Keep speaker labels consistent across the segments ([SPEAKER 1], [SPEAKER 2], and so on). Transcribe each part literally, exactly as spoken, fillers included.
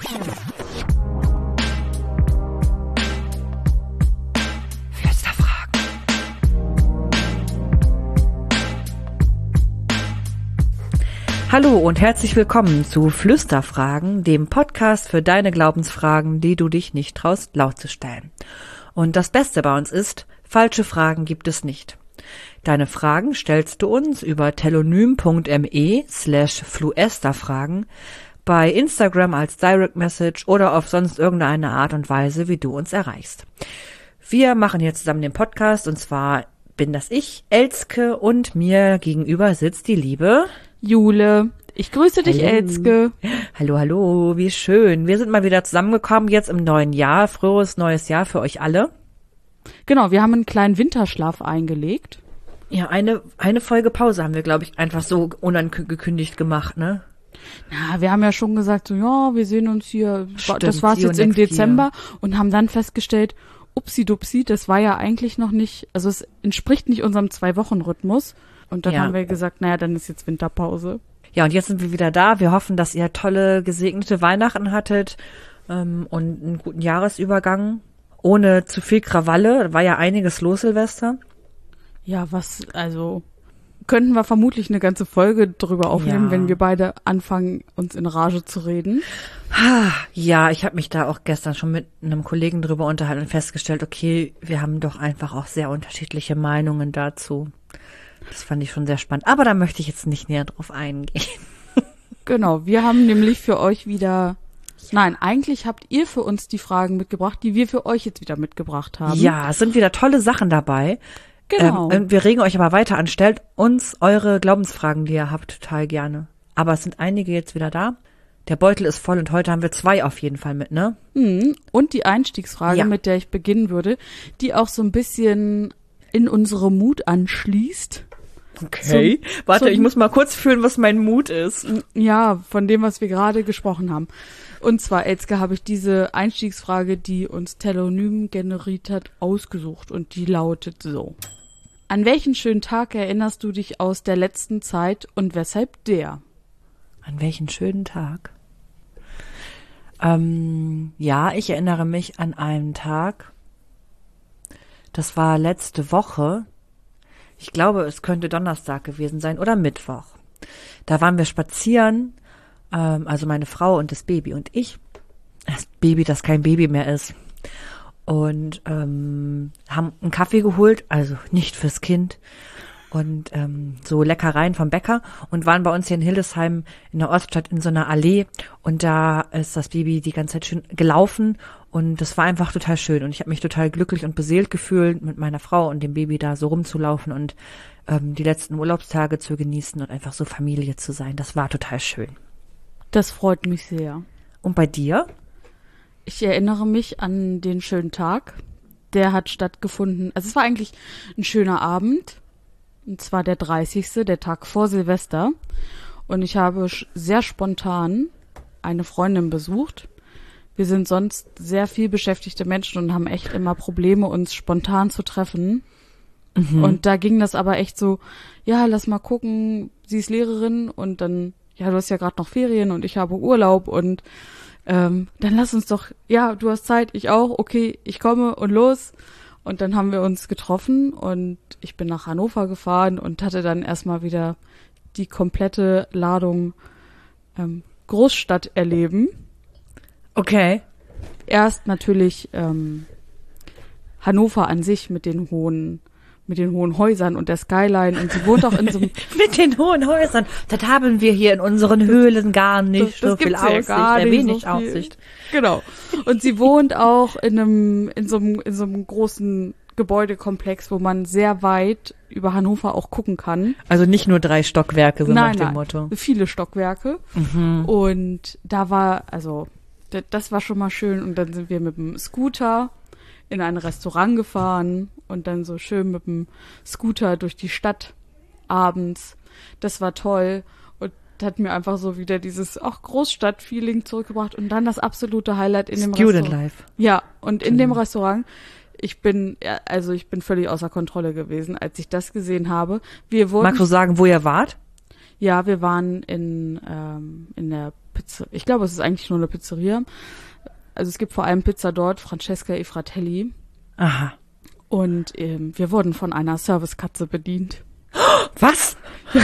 [SPEAKER 1] Hallo und herzlich willkommen zu Flüsterfragen, dem Podcast für deine Glaubensfragen, die du dich nicht traust, laut zu stellen. Und das Beste bei uns ist, falsche Fragen gibt es nicht. Deine Fragen stellst du uns über telonym.me slash fluesterfragen, bei Instagram als Direct Message oder auf sonst irgendeine Art und Weise, wie du uns erreichst. Wir machen hier zusammen den Podcast und zwar bin das ich, Elske, und mir gegenüber sitzt die liebe
[SPEAKER 2] Jule. Ich grüße dich, hallo. Elske.
[SPEAKER 1] Hallo, hallo, wie schön. Wir sind mal wieder zusammengekommen, jetzt im neuen Jahr. Frohes neues Jahr für euch alle.
[SPEAKER 2] Genau, wir haben einen kleinen Winterschlaf eingelegt.
[SPEAKER 1] Ja, eine eine Folge Pause haben wir, glaube ich, einfach so unangekündigt gemacht, ne?
[SPEAKER 2] Na, wir haben ja schon gesagt, so, ja, wir sehen uns hier, Stimmt, das war's jetzt im Dezember year. Und haben dann festgestellt, upsi-dupsi, das war ja eigentlich noch nicht, also es entspricht nicht unserem Zwei-Wochen-Rhythmus. Und dann ja. haben wir gesagt, naja, dann ist jetzt Winterpause.
[SPEAKER 1] Ja, und jetzt sind wir wieder da. Wir hoffen, dass ihr tolle, gesegnete Weihnachten hattet ähm, und einen guten Jahresübergang. Ohne zu viel Krawalle. Da war ja einiges los, Silvester.
[SPEAKER 2] Ja, was, also könnten wir vermutlich eine ganze Folge drüber aufnehmen, ja. wenn wir beide anfangen, uns in Rage zu reden.
[SPEAKER 1] Ja, ich habe mich da auch gestern schon mit einem Kollegen drüber unterhalten und festgestellt, okay, wir haben doch einfach auch sehr unterschiedliche Meinungen dazu. Das fand ich schon sehr spannend. Aber da möchte ich jetzt nicht näher drauf eingehen.
[SPEAKER 2] Genau, wir haben nämlich für euch wieder, nein, eigentlich habt ihr für uns die Fragen mitgebracht, die wir für euch jetzt wieder mitgebracht haben.
[SPEAKER 1] Ja, es sind wieder tolle Sachen dabei.
[SPEAKER 2] Genau.
[SPEAKER 1] Ähm, wir regen euch aber weiter an, stellt uns eure Glaubensfragen, die ihr habt, total gerne. Aber es sind einige jetzt wieder da. Der Beutel ist voll und heute haben wir zwei auf jeden Fall mit, ne?
[SPEAKER 2] Mhm. Und die Einstiegsfrage, ja. mit der ich beginnen würde, die auch so ein bisschen in unsere Mut anschließt.
[SPEAKER 1] Okay, so, warte, so, ich muss mal kurz fühlen, was mein Mut ist.
[SPEAKER 2] Ja, von dem, was wir gerade gesprochen haben. Und zwar, Elske, habe ich diese Einstiegsfrage, die uns Telonym generiert hat, ausgesucht. Und die lautet so. An welchen schönen Tag erinnerst du dich aus der letzten Zeit und weshalb der?
[SPEAKER 1] An welchen schönen Tag? Ähm, ja, ich erinnere mich an einen Tag, das war letzte Woche. Ich glaube, es könnte Donnerstag gewesen sein oder Mittwoch. Da waren wir spazieren, ähm, also meine Frau und das Baby und ich. Das Baby, das kein Baby mehr ist. Und ähm, haben einen Kaffee geholt, also nicht fürs Kind. Und ähm, so Leckereien vom Bäcker und waren bei uns hier in Hildesheim in der Oststadt in so einer Allee. Und da ist das Baby die ganze Zeit schön gelaufen. Und das war einfach total schön. Und ich habe mich total glücklich und beseelt gefühlt, mit meiner Frau und dem Baby da so rumzulaufen und ähm, die letzten Urlaubstage zu genießen und einfach so Familie zu sein. Das war total schön.
[SPEAKER 2] Das freut mich sehr.
[SPEAKER 1] Und bei dir?
[SPEAKER 2] Ich erinnere mich an den schönen Tag. Der hat stattgefunden. Also es war eigentlich ein schöner Abend. Und zwar der dreißigste, der Tag vor Silvester. Und ich habe sehr spontan eine Freundin besucht. Wir sind sonst sehr viel beschäftigte Menschen und haben echt immer Probleme, uns spontan zu treffen. Mhm. Und da ging das aber echt so, ja, lass mal gucken, sie ist Lehrerin und dann, ja, du hast ja gerade noch Ferien und ich habe Urlaub und ähm, dann lass uns doch, ja, du hast Zeit, ich auch, okay, ich komme und los. Und dann haben wir uns getroffen und ich bin nach Hannover gefahren und hatte dann erstmal wieder die komplette Ladung ähm, Großstadt erleben.
[SPEAKER 1] Okay.
[SPEAKER 2] Erst natürlich ähm, Hannover an sich mit den hohen mit den hohen Häusern und der Skyline und sie wohnt auch in so einem
[SPEAKER 1] mit den hohen Häusern. Das haben wir hier in unseren Höhlen gar nicht das, das so viel Aussicht, ja äh, wenig so Aussicht.
[SPEAKER 2] Genau. Und sie wohnt auch in einem in so einem in so einem großen Gebäudekomplex, wo man sehr weit über Hannover auch gucken kann.
[SPEAKER 1] Also nicht nur drei Stockwerke, so
[SPEAKER 2] nein,
[SPEAKER 1] nach dem
[SPEAKER 2] nein,
[SPEAKER 1] Motto.
[SPEAKER 2] Viele Stockwerke. Mhm. Und da war, also das war schon mal schön. Und dann sind wir mit dem Scooter in ein Restaurant gefahren und dann so schön mit dem Scooter durch die Stadt abends. Das war toll und hat mir einfach so wieder dieses auch Großstadt-Feeling zurückgebracht und dann das absolute Highlight in dem Restaurant.
[SPEAKER 1] Student Life.
[SPEAKER 2] Ja, und in mhm. dem Restaurant, ich bin, also ich bin völlig außer Kontrolle gewesen, als ich das gesehen habe. Wir wurden,
[SPEAKER 1] magst du sagen, wo ihr wart?
[SPEAKER 2] Ja, wir waren in, ähm, in der Pizza. Ich glaube, es ist eigentlich nur eine Pizzeria. Also es gibt vor allem Pizza dort, Francesca e Fratelli.
[SPEAKER 1] Aha.
[SPEAKER 2] Und ähm, wir wurden von einer Servicekatze bedient.
[SPEAKER 1] Was?
[SPEAKER 2] Ja.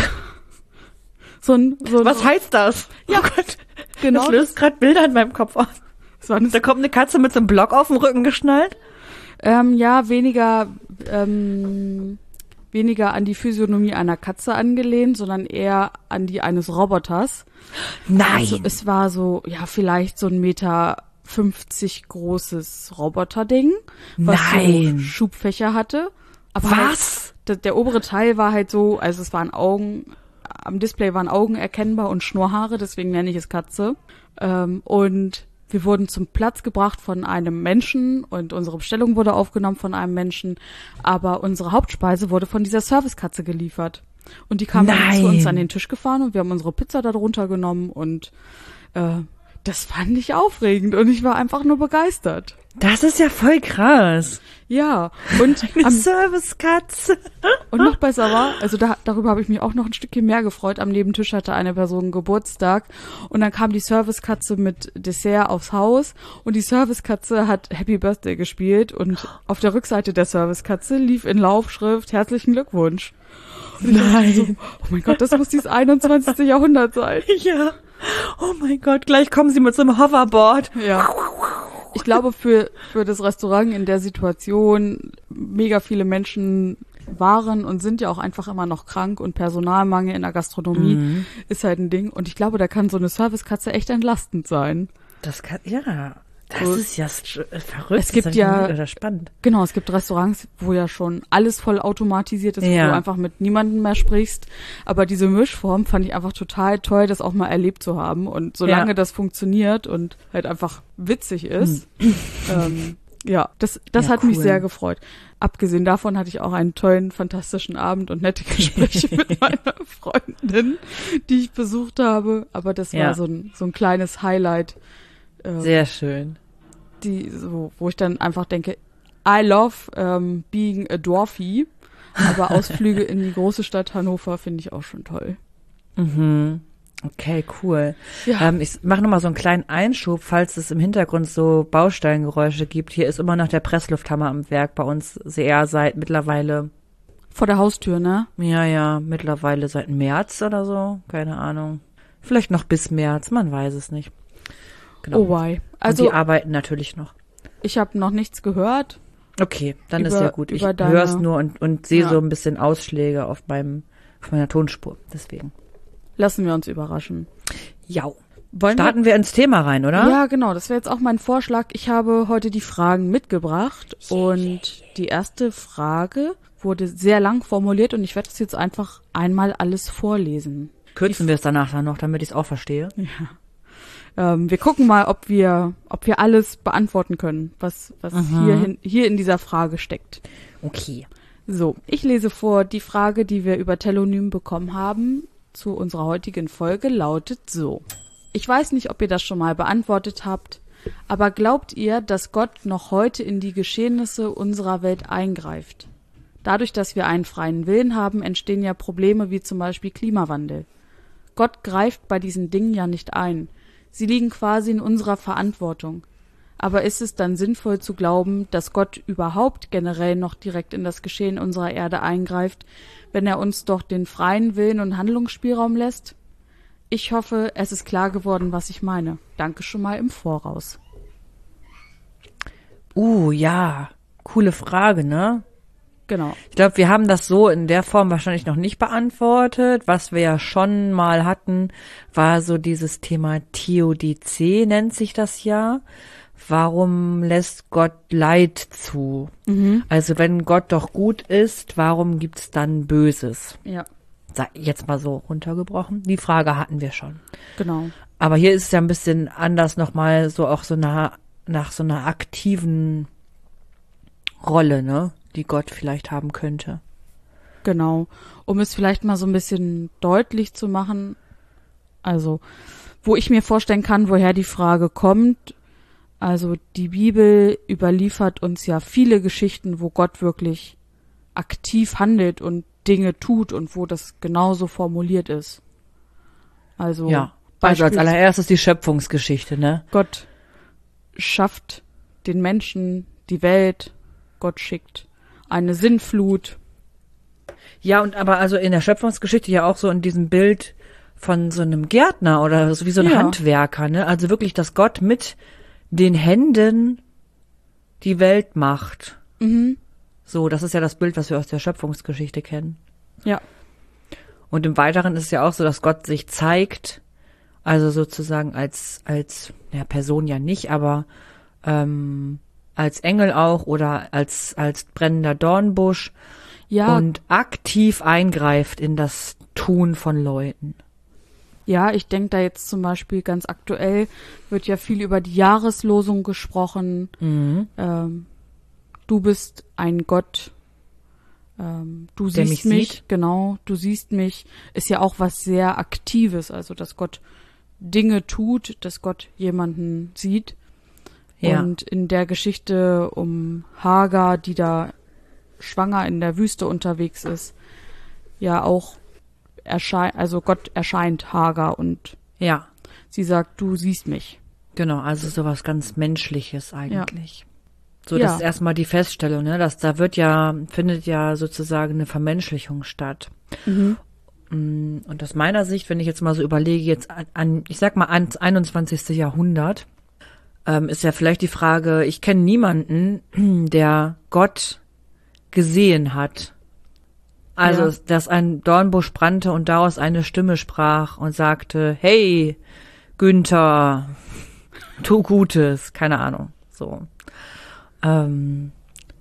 [SPEAKER 2] So ein, so ein,
[SPEAKER 1] Was heißt das?
[SPEAKER 2] Ja,
[SPEAKER 1] oh Gott.
[SPEAKER 2] genau.
[SPEAKER 1] Das löst gerade Bilder in meinem Kopf aus.
[SPEAKER 2] So eine,
[SPEAKER 1] Da kommt eine Katze mit so einem Block auf dem Rücken geschnallt.
[SPEAKER 2] ähm, ja, weniger, ähm, weniger an die Physiognomie einer Katze angelehnt, sondern eher an die eines Roboters.
[SPEAKER 1] Nein.
[SPEAKER 2] Also es war so, ja, vielleicht so ein Meter fünfzig großes Roboterding, was
[SPEAKER 1] Nein.
[SPEAKER 2] so Schubfächer hatte. Aber halt,
[SPEAKER 1] Was?
[SPEAKER 2] der, der obere Teil war halt so, also es waren Augen, am Display waren Augen erkennbar und Schnurrhaare, deswegen nenne ich es Katze. Ähm, und wir wurden zum Platz gebracht von einem Menschen und unsere Bestellung wurde aufgenommen von einem Menschen, aber unsere Hauptspeise wurde von dieser Servicekatze geliefert. Und die kam dann
[SPEAKER 1] Nein.
[SPEAKER 2] zu uns an den Tisch gefahren und wir haben unsere Pizza da drunter genommen und äh, das fand ich aufregend und ich war einfach nur begeistert.
[SPEAKER 1] Das ist ja voll krass.
[SPEAKER 2] Ja, und
[SPEAKER 1] Eine
[SPEAKER 2] am,
[SPEAKER 1] Servicekatze.
[SPEAKER 2] und noch besser war, also da, darüber habe ich mich auch noch ein Stückchen mehr gefreut. Am Nebentisch hatte eine Person Geburtstag und dann kam die Servicekatze mit Dessert aufs Haus und die Servicekatze hat Happy Birthday gespielt und auf der Rückseite der Servicekatze lief in Laufschrift Herzlichen Glückwunsch. Und ich dachte
[SPEAKER 1] Nein.
[SPEAKER 2] so, oh mein Gott, das muss dieses einundzwanzigste Jahrhundert sein.
[SPEAKER 1] Ja. Oh mein Gott, gleich kommen sie mit so einem Hoverboard.
[SPEAKER 2] Ja. Ich glaube, für, für das Restaurant in der Situation mega viele Menschen waren und sind ja auch einfach immer noch krank und Personalmangel in der Gastronomie
[SPEAKER 1] Mhm.
[SPEAKER 2] ist halt ein Ding. Und ich glaube, da kann so eine Servicekatze echt entlastend sein.
[SPEAKER 1] Das kann, ja, das
[SPEAKER 2] So.
[SPEAKER 1] ist ja st- äh, verrückt.
[SPEAKER 2] Es gibt
[SPEAKER 1] das ist
[SPEAKER 2] ja-
[SPEAKER 1] Oder spannend.
[SPEAKER 2] Genau, es gibt Restaurants, wo ja schon alles voll automatisiert ist,
[SPEAKER 1] Ja.
[SPEAKER 2] wo du einfach mit niemandem mehr sprichst. Aber diese Mischform fand ich einfach total toll, das auch mal erlebt zu haben. Und solange
[SPEAKER 1] Ja.
[SPEAKER 2] das funktioniert und halt einfach witzig ist, ähm, ja, das, das
[SPEAKER 1] Ja,
[SPEAKER 2] hat mich
[SPEAKER 1] cool.
[SPEAKER 2] sehr gefreut. Abgesehen davon hatte ich auch einen tollen, fantastischen Abend und nette Gespräche mit meiner Freundin, die ich besucht habe. Aber das
[SPEAKER 1] Ja.
[SPEAKER 2] war so ein, so ein kleines Highlight. ähm,
[SPEAKER 1] Sehr schön.
[SPEAKER 2] die so, wo ich dann einfach denke, I love ähm, being a Dwarfie, aber Ausflüge in die große Stadt Hannover finde ich auch schon toll.
[SPEAKER 1] Mhm. Okay, cool.
[SPEAKER 2] Ja.
[SPEAKER 1] Ähm, ich mache nochmal so einen kleinen Einschub, falls es im Hintergrund so Bausteingeräusche gibt. Hier ist immer noch der Presslufthammer am Werk bei uns sehr seit mittlerweile,
[SPEAKER 2] Vor der Haustür, ne?
[SPEAKER 1] ja, ja, mittlerweile seit März oder so. Keine Ahnung. Vielleicht noch bis März, man weiß es nicht. Genau.
[SPEAKER 2] Oh why.
[SPEAKER 1] Also,
[SPEAKER 2] Also
[SPEAKER 1] und die arbeiten natürlich noch.
[SPEAKER 2] ich habe noch nichts gehört.
[SPEAKER 1] Okay, dann ist
[SPEAKER 2] Über-
[SPEAKER 1] ja gut. Ich
[SPEAKER 2] über deine-
[SPEAKER 1] höre es nur und, und sehe
[SPEAKER 2] Ja.
[SPEAKER 1] so ein bisschen Ausschläge auf meinem, auf meiner Tonspur. Deswegen.
[SPEAKER 2] Lassen wir uns überraschen.
[SPEAKER 1] Ja.
[SPEAKER 2] Wollen
[SPEAKER 1] Starten wir ins Thema rein, oder?
[SPEAKER 2] wir? Ja, genau. Das wäre jetzt auch mein Vorschlag. Ich habe heute die Fragen mitgebracht und die erste Frage wurde sehr lang formuliert und ich werde es jetzt einfach einmal alles vorlesen.
[SPEAKER 1] Kürzen wir es danach dann noch, damit ich es auch verstehe.
[SPEAKER 2] Ähm, wir gucken mal, ob wir, ob wir alles beantworten können, was, was
[SPEAKER 1] Mhm.
[SPEAKER 2] hier, hin, hier in dieser Frage steckt.
[SPEAKER 1] Okay.
[SPEAKER 2] So, ich lese vor, die Frage, die wir über Telonym bekommen haben, zu unserer heutigen Folge lautet so. Ich weiß nicht, ob ihr das schon mal beantwortet habt, aber glaubt ihr, dass Gott noch heute in die Geschehnisse unserer Welt eingreift? Dadurch, dass wir einen freien Willen haben, entstehen ja Probleme wie zum Beispiel Klimawandel. Gott greift bei diesen Dingen ja nicht ein. Sie liegen quasi in unserer Verantwortung. Aber ist es dann sinnvoll zu glauben, dass Gott überhaupt generell noch direkt in das Geschehen unserer Erde eingreift, wenn er uns doch den freien Willen und Handlungsspielraum lässt? Ich hoffe, es ist klar geworden, was ich meine. Danke schon mal im Voraus.
[SPEAKER 1] Uh, ja. Coole Frage, ne?
[SPEAKER 2] Genau.
[SPEAKER 1] Ich glaube, wir haben das so in der Form wahrscheinlich noch nicht beantwortet. Was wir ja schon mal hatten, war so dieses Thema Theodizee, nennt sich das ja. Warum lässt Gott Leid zu?
[SPEAKER 2] Mhm.
[SPEAKER 1] Also wenn Gott doch gut ist, warum gibt's dann Böses?
[SPEAKER 2] Ja,
[SPEAKER 1] Sag jetzt mal so runtergebrochen. Die Frage hatten wir schon.
[SPEAKER 2] genau.
[SPEAKER 1] Aber hier ist es ja ein bisschen anders nochmal so auch so nach, nach so einer aktiven Rolle, ne? Die Gott vielleicht haben könnte.
[SPEAKER 2] Genau. Um es vielleicht mal so ein bisschen deutlich zu machen, also wo ich mir vorstellen kann, woher die Frage kommt. Also die Bibel überliefert uns ja viele Geschichten, wo Gott wirklich aktiv handelt und Dinge tut und wo das genauso formuliert ist. Also
[SPEAKER 1] Ja. Also als allererstes die Schöpfungsgeschichte, ne?
[SPEAKER 2] Gott schafft den Menschen, die Welt, Gott schickt eine Sintflut.
[SPEAKER 1] Ja, und aber also in der Schöpfungsgeschichte ja auch so in diesem Bild von so einem Gärtner oder so wie so ein
[SPEAKER 2] Ja.
[SPEAKER 1] Handwerker, ne? Also wirklich, dass Gott mit den Händen die Welt macht.
[SPEAKER 2] Mhm.
[SPEAKER 1] So, das ist ja das Bild, was wir aus der Schöpfungsgeschichte kennen.
[SPEAKER 2] Ja.
[SPEAKER 1] Und im Weiteren ist es ja auch so, dass Gott sich zeigt, also sozusagen als, als, ja, Person ja nicht, aber ähm, als Engel auch oder als, als brennender Dornbusch
[SPEAKER 2] Ja,
[SPEAKER 1] und aktiv eingreift in das Tun von Leuten.
[SPEAKER 2] ja, ich denke da jetzt zum Beispiel ganz aktuell wird ja viel über die Jahreslosung gesprochen.
[SPEAKER 1] Mhm.
[SPEAKER 2] Ähm, du bist ein Gott. Ähm, du
[SPEAKER 1] Der
[SPEAKER 2] siehst
[SPEAKER 1] mich
[SPEAKER 2] mich,
[SPEAKER 1] sieht.
[SPEAKER 2] genau, du siehst mich, ist ja auch was sehr Aktives, also dass Gott Dinge tut, dass Gott jemanden sieht.
[SPEAKER 1] Ja.
[SPEAKER 2] Und in der Geschichte um Hagar, die da schwanger in der Wüste unterwegs ist, ja auch erscheint, also Gott erscheint Hagar und
[SPEAKER 1] Ja,
[SPEAKER 2] sie sagt, du siehst mich.
[SPEAKER 1] genau, also sowas ganz Menschliches eigentlich. So,
[SPEAKER 2] Ja.
[SPEAKER 1] das ist erstmal die Feststellung, ne, dass da wird ja, findet ja sozusagen eine Vermenschlichung statt.
[SPEAKER 2] Mhm.
[SPEAKER 1] Mm, Und aus meiner Sicht, wenn ich jetzt mal so überlege, jetzt an, an ich sag mal ans einundzwanzigste. Jahrhundert, ähm, ist ja vielleicht die Frage, ich kenne niemanden, der Gott gesehen hat. Also,
[SPEAKER 2] Ja.
[SPEAKER 1] dass ein Dornbusch brannte und daraus eine Stimme sprach und sagte, hey, Günther, tu Gutes, keine Ahnung, so. Ähm,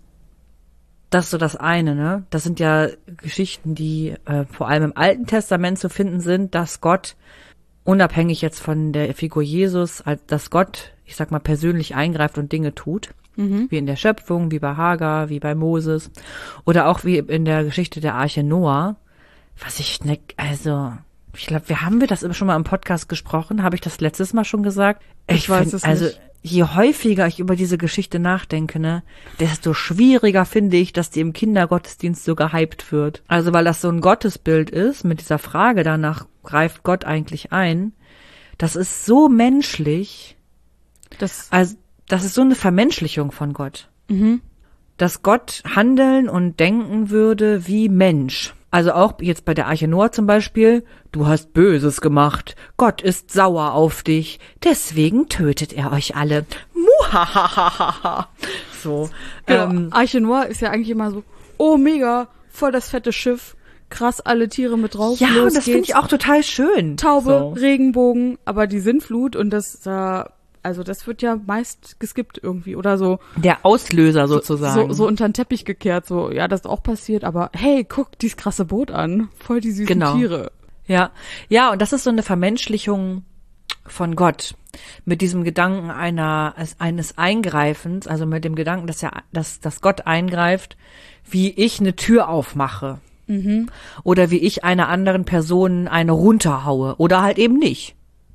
[SPEAKER 1] das ist so das eine, ne? Das sind ja Geschichten, die äh, vor allem im Alten Testament zu finden sind, dass Gott, unabhängig jetzt von der Figur Jesus, als dass Gott, ich sag mal, persönlich eingreift und Dinge tut.
[SPEAKER 2] Mhm.
[SPEAKER 1] Wie in der Schöpfung, wie bei Hagar, wie bei Moses. Oder auch wie in der Geschichte der Arche Noah. Was ich, ne, also, ich glaube, wir haben wir das schon mal im Podcast gesprochen. Habe ich das letztes Mal schon gesagt?
[SPEAKER 2] Ich weiß
[SPEAKER 1] find,
[SPEAKER 2] es
[SPEAKER 1] also,
[SPEAKER 2] nicht.
[SPEAKER 1] je häufiger ich über diese Geschichte nachdenke, ne, desto schwieriger finde ich, dass die im Kindergottesdienst so gehypt wird. Also, weil das so ein Gottesbild ist, mit dieser Frage danach, greift Gott eigentlich ein? Das ist so menschlich.
[SPEAKER 2] Das,
[SPEAKER 1] Also, das ist so eine Vermenschlichung von Gott.
[SPEAKER 2] mhm.
[SPEAKER 1] Dass Gott handeln und denken würde wie Mensch. Also auch jetzt bei der Arche Noah zum Beispiel, du hast Böses gemacht, Gott ist sauer auf dich, deswegen tötet er euch alle. Muhahaha. So.
[SPEAKER 2] Genau.
[SPEAKER 1] Ähm,
[SPEAKER 2] Arche Noah ist ja eigentlich immer so, oh mega, voll das fette Schiff, krass, alle Tiere mit drauf,
[SPEAKER 1] ja,
[SPEAKER 2] los
[SPEAKER 1] und das finde
[SPEAKER 2] geht's.
[SPEAKER 1] ich auch total schön.
[SPEAKER 2] Taube,
[SPEAKER 1] So.
[SPEAKER 2] Regenbogen, aber die Sintflut und das da, also das wird ja meist geskippt irgendwie oder so.
[SPEAKER 1] Der Auslöser sozusagen.
[SPEAKER 2] So, so unter den Teppich gekehrt, so, ja, das ist auch passiert, aber hey, guck dieses krasse Boot an, voll die süßen
[SPEAKER 1] Genau.
[SPEAKER 2] Tiere.
[SPEAKER 1] Ja, ja, und das ist so eine Vermenschlichung von Gott mit diesem Gedanken einer eines Eingreifens, also mit dem Gedanken, dass ja, dass, dass Gott eingreift, wie ich eine Tür aufmache
[SPEAKER 2] Mhm.
[SPEAKER 1] oder wie ich einer anderen Person eine runterhaue oder halt eben nicht.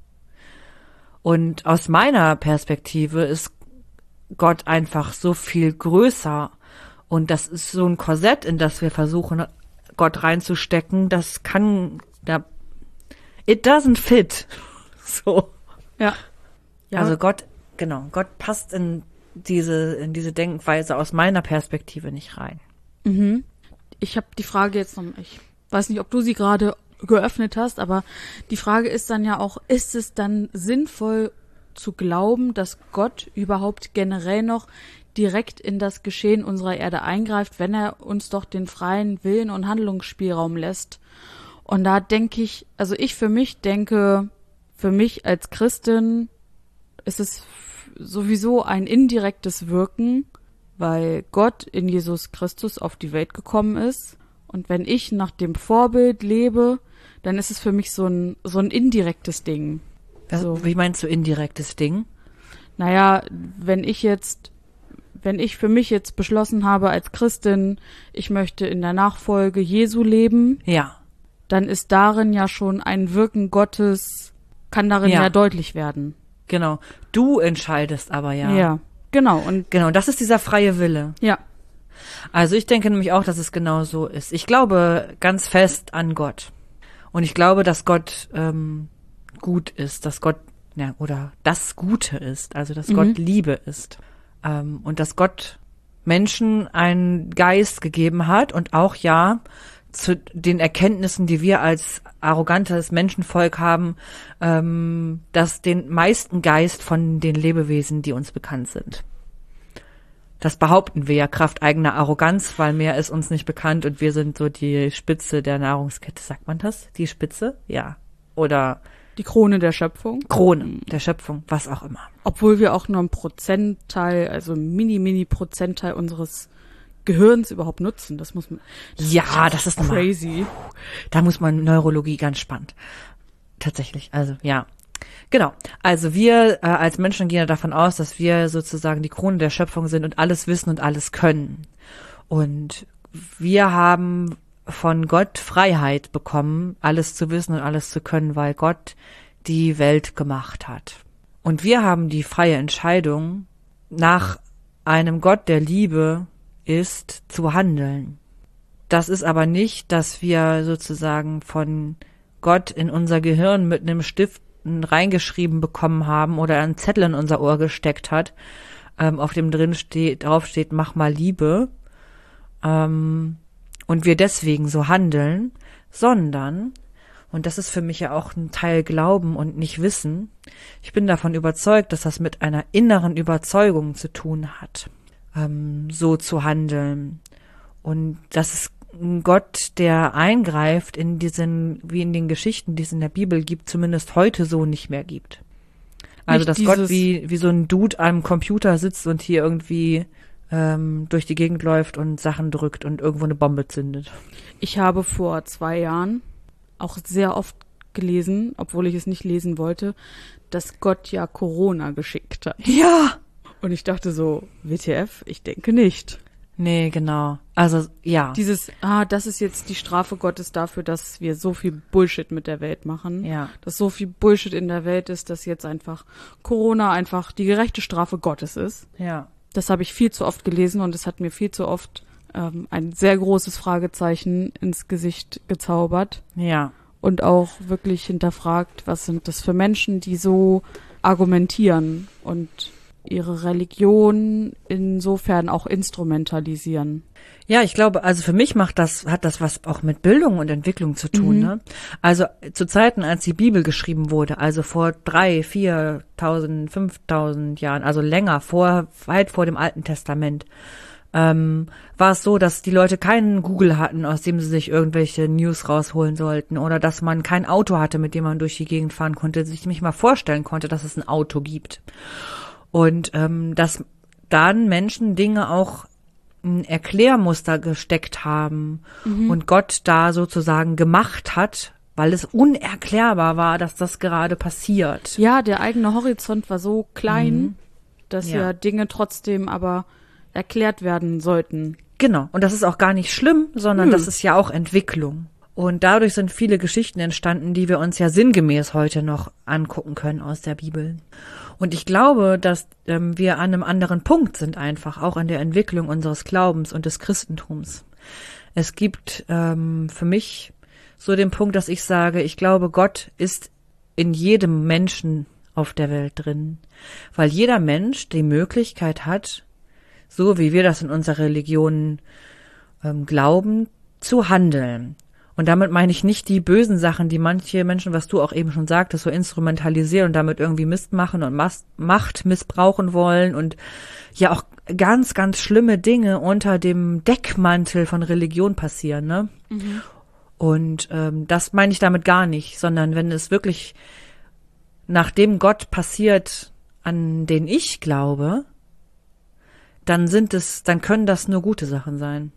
[SPEAKER 1] Und aus meiner Perspektive ist Gott einfach so viel größer und das ist so ein Korsett, in das wir versuchen, Gott reinzustecken, das kann, da, it doesn't fit. So.
[SPEAKER 2] Ja. Ja,
[SPEAKER 1] Also Gott, genau, Gott passt in diese, in diese Denkweise aus meiner Perspektive nicht rein.
[SPEAKER 2] mhm. Ich habe die Frage jetzt noch, ich weiß nicht, ob du sie gerade geöffnet hast, aber die Frage ist dann ja auch, ist es dann sinnvoll zu glauben, dass Gott überhaupt generell noch direkt in das Geschehen unserer Erde eingreift, wenn er uns doch den freien Willen und Handlungsspielraum lässt? Und da denke ich, also ich für mich denke, für mich als Christin ist es sowieso ein indirektes Wirken, weil Gott in Jesus Christus auf die Welt gekommen ist. Und wenn ich nach dem Vorbild lebe, dann ist es für mich so ein, so ein indirektes Ding.
[SPEAKER 1] Das,
[SPEAKER 2] So.
[SPEAKER 1] Wie meinst du indirektes Ding?
[SPEAKER 2] Naja, wenn ich jetzt, wenn ich für mich jetzt beschlossen habe als Christin, ich möchte in der Nachfolge Jesu leben,
[SPEAKER 1] Ja,
[SPEAKER 2] dann ist darin ja schon ein Wirken Gottes, kann darin
[SPEAKER 1] Ja.
[SPEAKER 2] ja, deutlich werden.
[SPEAKER 1] genau. Du entscheidest aber ja.
[SPEAKER 2] Ja, genau. Und
[SPEAKER 1] Genau, das ist dieser freie Wille.
[SPEAKER 2] ja,
[SPEAKER 1] Also ich denke nämlich auch, dass es genau so ist. Ich glaube ganz fest an Gott. Und ich glaube, dass Gott ähm, gut ist, dass Gott, ja, oder das Gute ist, also dass
[SPEAKER 2] Mhm.
[SPEAKER 1] Gott Liebe ist. Ähm, und dass Gott Menschen einen Geist gegeben hat und auch ja zu den Erkenntnissen, die wir als arrogantes Menschenvolk haben, ähm, dass den meisten Geist von den Lebewesen, die uns bekannt sind. Das behaupten wir ja Kraft eigener Arroganz, weil mehr ist uns nicht bekannt und wir sind so die Spitze der Nahrungskette. Sagt man das? Die Spitze? Ja. Oder
[SPEAKER 2] Die Krone der Schöpfung.
[SPEAKER 1] Krone der Schöpfung, was auch immer.
[SPEAKER 2] Obwohl wir auch nur einen Prozentteil, also einen mini, mini Prozentteil unseres Gehirns überhaupt nutzen. Das muss man. Das
[SPEAKER 1] Ja, das ist nochmal,
[SPEAKER 2] crazy.
[SPEAKER 1] da muss man Neurologie ganz spannend. Tatsächlich, also ja. Genau, also wir äh, als Menschen gehen ja davon aus, dass wir sozusagen die Krone der Schöpfung sind und alles wissen und alles können. Und wir haben von Gott Freiheit bekommen, alles zu wissen und alles zu können, weil Gott die Welt gemacht hat. Und wir haben die freie Entscheidung, nach einem Gott der Liebe ist, zu handeln. Das ist aber nicht, dass wir sozusagen von Gott in unser Gehirn mit einem Stift reingeschrieben bekommen haben oder einen Zettel in unser Ohr gesteckt hat, ähm, auf dem drin steht, drauf steht, mach mal Liebe, ähm, und wir deswegen so handeln, sondern, und das ist für mich ja auch ein Teil Glauben und nicht Wissen, ich bin davon überzeugt, dass das mit einer inneren Überzeugung zu tun hat, ähm, so zu handeln. Und das ist ein Gott, der eingreift in diesen, wie in den Geschichten, die es in der Bibel gibt, zumindest heute so nicht mehr gibt. Also,
[SPEAKER 2] Nicht
[SPEAKER 1] dass
[SPEAKER 2] dieses-
[SPEAKER 1] Gott wie, wie so ein Dude am Computer sitzt und hier irgendwie ähm, durch die Gegend läuft und Sachen drückt und irgendwo eine Bombe zündet.
[SPEAKER 2] Ich habe vor zwei Jahren auch sehr oft gelesen, obwohl ich es nicht lesen wollte, dass Gott ja Corona geschickt hat.
[SPEAKER 1] Ja!
[SPEAKER 2] Und ich dachte so, W T F? Ich denke nicht.
[SPEAKER 1] Nee, genau. Also, ja.
[SPEAKER 2] Dieses, ah, das ist jetzt die Strafe Gottes dafür, dass wir so viel Bullshit mit der Welt machen.
[SPEAKER 1] Ja.
[SPEAKER 2] Dass so viel Bullshit in der Welt ist, dass jetzt einfach Corona einfach die gerechte Strafe Gottes ist.
[SPEAKER 1] Ja.
[SPEAKER 2] Das habe ich viel zu oft gelesen und es hat mir viel zu oft ähm, ein sehr großes Fragezeichen ins Gesicht gezaubert
[SPEAKER 1] Ja.
[SPEAKER 2] und auch wirklich hinterfragt, was sind das für Menschen, die so argumentieren und ihre Religion insofern auch instrumentalisieren.
[SPEAKER 1] Ja, ich glaube, also für mich macht das, hat das was auch mit Bildung und Entwicklung zu tun,
[SPEAKER 2] Mhm.
[SPEAKER 1] ne? Also zu Zeiten, als die Bibel geschrieben wurde, also vor drei, viertausend, fünftausend Jahren, also länger, vor, weit vor dem Alten Testament, ähm, war es so, dass die Leute keinen Google hatten, aus dem sie sich irgendwelche News rausholen sollten, oder dass man kein Auto hatte, mit dem man durch die Gegend fahren konnte, sich nicht mal vorstellen konnte, dass es ein Auto gibt. Und ähm, dass dann Menschen Dinge auch ein Erklärmuster gesteckt haben und Gott da sozusagen gemacht hat, weil es unerklärbar war, dass das gerade passiert.
[SPEAKER 2] Ja, der eigene Horizont war so klein, dass
[SPEAKER 1] Ja.
[SPEAKER 2] ja Dinge trotzdem aber erklärt werden sollten.
[SPEAKER 1] Genau. Und das ist auch gar nicht schlimm, sondern
[SPEAKER 2] Nö.
[SPEAKER 1] das ist ja auch Entwicklung. Und dadurch sind viele Geschichten entstanden, die wir uns ja sinngemäß heute noch angucken können aus der Bibel. Und ich glaube, dass ähm, wir an einem anderen Punkt sind einfach, auch an der Entwicklung unseres Glaubens und des Christentums. Es gibt ähm, für mich so den Punkt, dass ich sage, ich glaube, Gott ist in jedem Menschen auf der Welt drin, weil jeder Mensch die Möglichkeit hat, so wie wir das in unserer Religion ähm, glauben, zu handeln. Und damit meine ich nicht die bösen Sachen, die manche Menschen, was du auch eben schon sagtest, so instrumentalisieren und damit irgendwie Mist machen und Mas- Macht missbrauchen wollen und ja auch ganz, ganz schlimme Dinge unter dem Deckmantel von Religion passieren, ne? Und ähm, das meine ich damit gar nicht, sondern wenn es wirklich nach dem Gott passiert, an den ich glaube, dann sind es, dann können das nur gute Sachen sein.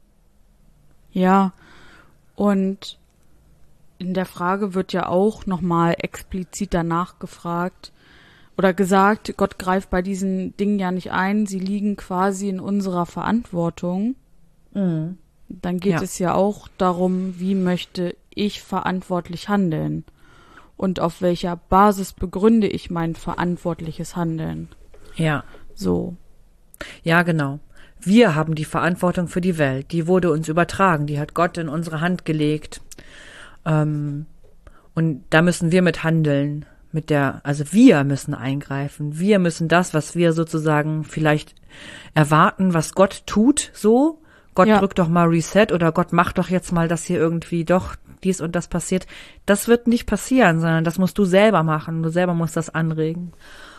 [SPEAKER 2] Ja, und in der Frage wird ja auch nochmal explizit danach gefragt oder gesagt, Gott greift bei diesen Dingen ja nicht ein, sie liegen quasi in unserer Verantwortung. Dann geht
[SPEAKER 1] Ja.
[SPEAKER 2] es ja auch darum, wie möchte ich verantwortlich handeln und auf welcher Basis begründe ich mein verantwortliches Handeln.
[SPEAKER 1] Ja.
[SPEAKER 2] So.
[SPEAKER 1] Ja, genau. Wir haben die Verantwortung für die Welt. Die wurde uns übertragen. Die hat Gott in unsere Hand gelegt. Ähm, Und da müssen wir mit handeln, mit der, also wir müssen eingreifen. Wir müssen das, was wir sozusagen vielleicht erwarten, was Gott tut, so. Gott
[SPEAKER 2] Ja.
[SPEAKER 1] drückt doch mal Reset oder Gott macht doch jetzt mal, dass hier irgendwie doch dies und das passiert. Das wird nicht passieren, sondern das musst du selber machen. Du selber musst das anregen.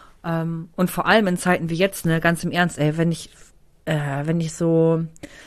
[SPEAKER 1] Ähm, und vor allem in Zeiten wie jetzt, ne, ganz im Ernst, ey, wenn ich, äh, wenn ich so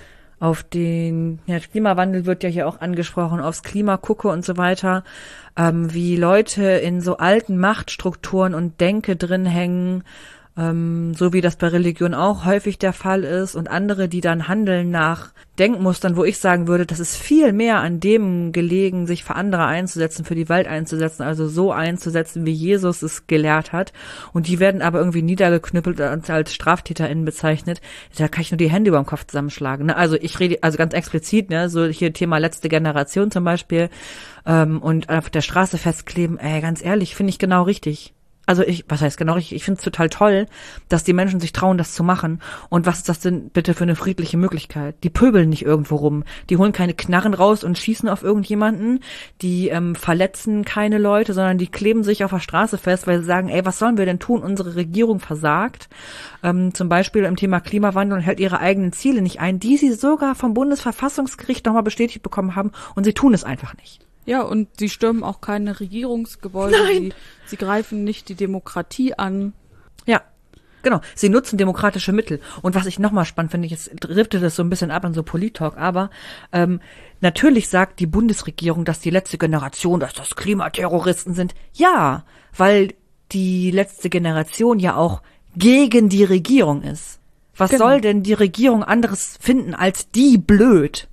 [SPEAKER 1] auf den, ja, Klimawandel wird ja hier auch angesprochen, aufs Klima gucke und so weiter, ähm, wie Leute in so alten Machtstrukturen und Denke drin hängen, ähm, so wie das bei Religion auch häufig der Fall ist, und andere, die dann handeln nach Denkmustern, wo ich sagen würde, das ist viel mehr an dem gelegen, sich für andere einzusetzen, für die Welt einzusetzen, also so einzusetzen, wie Jesus es gelehrt hat, und die werden aber irgendwie niedergeknüppelt und als StraftäterInnen bezeichnet. Da kann ich nur die Hände über dem Kopf zusammenschlagen, ne? Also ich rede, also ganz explizit, ne, so hier Thema letzte Generation zum Beispiel, ähm, und auf der Straße festkleben, ey, ganz ehrlich, finde ich genau richtig. Also ich, was heißt genau, ich, ich finde es total toll, dass die Menschen sich trauen, das zu machen. Und was ist das denn bitte für eine friedliche Möglichkeit? Die pöbeln nicht irgendwo rum. Die holen keine Knarren raus und schießen auf irgendjemanden. Die ähm, verletzen keine Leute, sondern die kleben sich auf der Straße fest, weil sie sagen, ey, was sollen wir denn tun? Unsere Regierung versagt. Ähm, zum Beispiel im Thema Klimawandel und hält ihre eigenen Ziele nicht ein, die sie sogar vom Bundesverfassungsgericht nochmal bestätigt bekommen haben. Und sie tun es einfach nicht.
[SPEAKER 2] Ja, und sie stürmen auch keine Regierungsgebäude.
[SPEAKER 1] Nein.
[SPEAKER 2] Sie, sie greifen nicht die Demokratie an.
[SPEAKER 1] Ja, genau. Sie nutzen demokratische Mittel. Und was ich nochmal spannend finde, jetzt driftet das so ein bisschen ab an so Polit-Talk, aber ähm, natürlich sagt die Bundesregierung, dass die letzte Generation, dass das Klimaterroristen sind. Ja, weil die letzte Generation ja auch gegen die Regierung ist. Was
[SPEAKER 2] Genau.
[SPEAKER 1] soll denn die Regierung anderes finden als die blöd?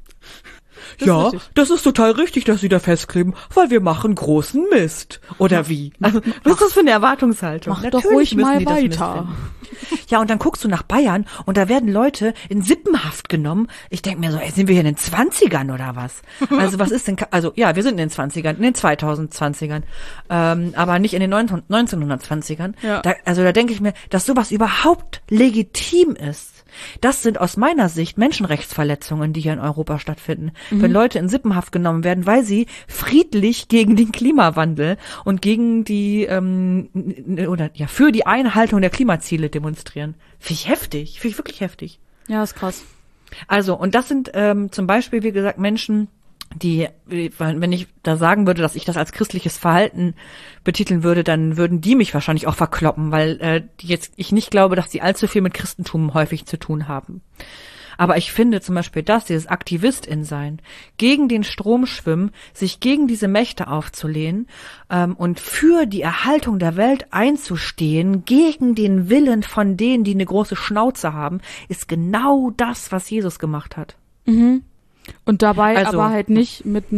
[SPEAKER 2] Das
[SPEAKER 1] ja,
[SPEAKER 2] ist richtig.
[SPEAKER 1] das ist total richtig, dass sie da festkleben, weil wir machen großen Mist. Oder wie? Also, was ist das für eine Erwartungshaltung?
[SPEAKER 2] Mach doch ruhig
[SPEAKER 1] müssen
[SPEAKER 2] mal
[SPEAKER 1] die das Mist
[SPEAKER 2] weiter.
[SPEAKER 1] finden. Ja, und dann guckst du nach Bayern und da werden Leute in Sippenhaft genommen. Ich denke mir so, ey, sind wir hier in den Zwanzigern oder was? Also was ist denn, also ja, wir sind in den Zwanzigern, in den zweitausendzwanzigern, ähm, aber nicht in den neunzehnhundertzwanzigern.
[SPEAKER 2] Ja.
[SPEAKER 1] Da, also da denke ich mir, dass sowas überhaupt legitim ist. Das sind aus meiner Sicht Menschenrechtsverletzungen, die hier in Europa stattfinden. Mhm. Wenn Leute in Sippenhaft genommen werden, weil sie friedlich gegen den Klimawandel und gegen die ähm, oder ja für die Einhaltung der Klimaziele demonstrieren. Finde ich heftig, finde ich wirklich heftig.
[SPEAKER 2] Ja, ist krass.
[SPEAKER 1] Also, und das sind ähm, zum Beispiel, wie gesagt, Menschen, die, wenn ich da sagen würde, dass ich das als christliches Verhalten betiteln würde, dann würden die mich wahrscheinlich auch verkloppen, weil äh, die jetzt ich nicht glaube, dass die allzu viel mit Christentum häufig zu tun haben. Aber ich finde zum Beispiel das, dieses Aktivistin-Sein, gegen den Strom schwimmen, sich gegen diese Mächte aufzulehnen ähm, und für die Erhaltung der Welt einzustehen, gegen den Willen von denen, die eine große Schnauze haben, ist genau das, was Jesus gemacht hat.
[SPEAKER 2] Mhm. Und dabei
[SPEAKER 1] Also-
[SPEAKER 2] aber halt nicht mit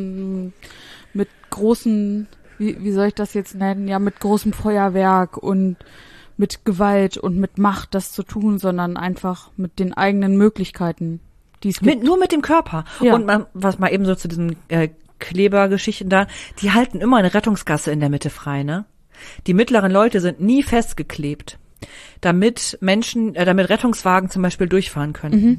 [SPEAKER 2] n- mit großen, wie, wie soll ich das jetzt nennen, ja, mit großem Feuerwerk und mit Gewalt und mit Macht das zu tun, sondern einfach mit den eigenen Möglichkeiten, die es gibt.
[SPEAKER 1] Mit, nur mit dem Körper.
[SPEAKER 2] Ja.
[SPEAKER 1] Und man, was mal eben so zu diesen äh, Klebergeschichten da, die halten immer eine Rettungsgasse in der Mitte frei, ne? Die mittleren Leute sind nie festgeklebt, damit Menschen, äh, damit Rettungswagen zum Beispiel durchfahren können.
[SPEAKER 2] Mhm.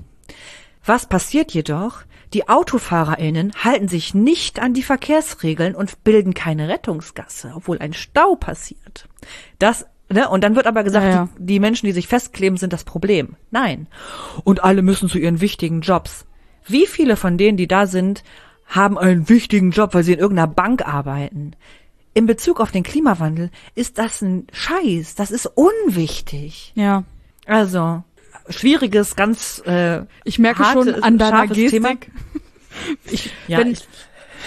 [SPEAKER 1] Was passiert jedoch? Die AutofahrerInnen halten sich nicht an die Verkehrsregeln und bilden keine Rettungsgasse, obwohl ein Stau passiert. Das, ne? Und dann wird aber gesagt,
[SPEAKER 2] Ja, ja.
[SPEAKER 1] Die, die Menschen, die sich festkleben, sind das Problem. Nein. Und alle müssen zu ihren wichtigen Jobs. Wie viele von denen, die da sind, haben einen wichtigen Job, weil sie in irgendeiner Bank arbeiten? In Bezug auf den Klimawandel ist das ein Scheiß. Das ist unwichtig.
[SPEAKER 2] Ja.
[SPEAKER 1] Also, schwieriges, ganz äh,
[SPEAKER 2] Ich merke
[SPEAKER 1] harte-
[SPEAKER 2] schon an deiner
[SPEAKER 1] scharfes Thema.
[SPEAKER 2] Gestik. Ich,
[SPEAKER 1] Ja,
[SPEAKER 2] wenn,
[SPEAKER 1] ich,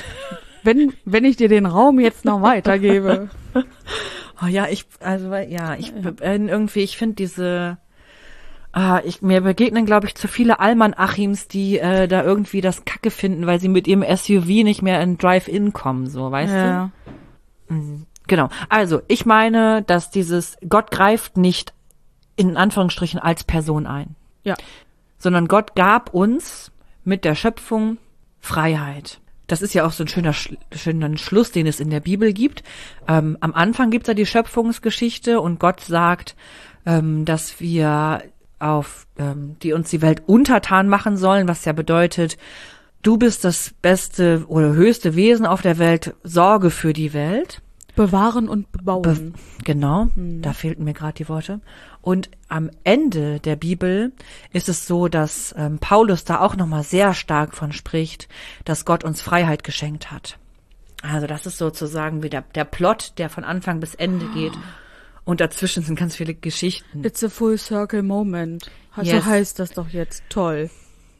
[SPEAKER 2] wenn, wenn ich dir den Raum jetzt noch weitergebe.
[SPEAKER 1] oh ja, ich, also ja, ich bin irgendwie, ich finde diese, ah, ich, mir begegnen, glaube ich, zu viele Alman-Achims, die äh, da irgendwie das Kacke finden, weil sie mit ihrem S U V nicht mehr in Drive-In kommen, so, weißt
[SPEAKER 2] Ja.
[SPEAKER 1] du? Mhm. Genau. Also, ich meine, dass dieses Gott greift nicht in Anführungsstrichen als Person ein.
[SPEAKER 2] Ja.
[SPEAKER 1] Sondern Gott gab uns mit der Schöpfung Freiheit. Das ist ja auch so ein schöner, Sch- schöner Schluss, den es in der Bibel gibt. Ähm, am Anfang gibt es ja die Schöpfungsgeschichte und Gott sagt, ähm, dass wir auf, ähm, die uns die Welt untertan machen sollen, was ja bedeutet, du bist das beste oder höchste Wesen auf der Welt, sorge für die Welt.
[SPEAKER 2] Bewahren und bebauen.
[SPEAKER 1] Be- genau,
[SPEAKER 2] Hm.
[SPEAKER 1] da fehlten mir gerade die Worte. Und am Ende der Bibel ist es so, dass ähm, Paulus da auch nochmal sehr stark von spricht, dass Gott uns Freiheit geschenkt hat. Also das ist sozusagen wie der, der Plot, der von Anfang bis Ende geht. Und dazwischen sind ganz viele Geschichten.
[SPEAKER 2] It's a full circle moment. So
[SPEAKER 1] Yes.
[SPEAKER 2] heißt das doch jetzt. Toll.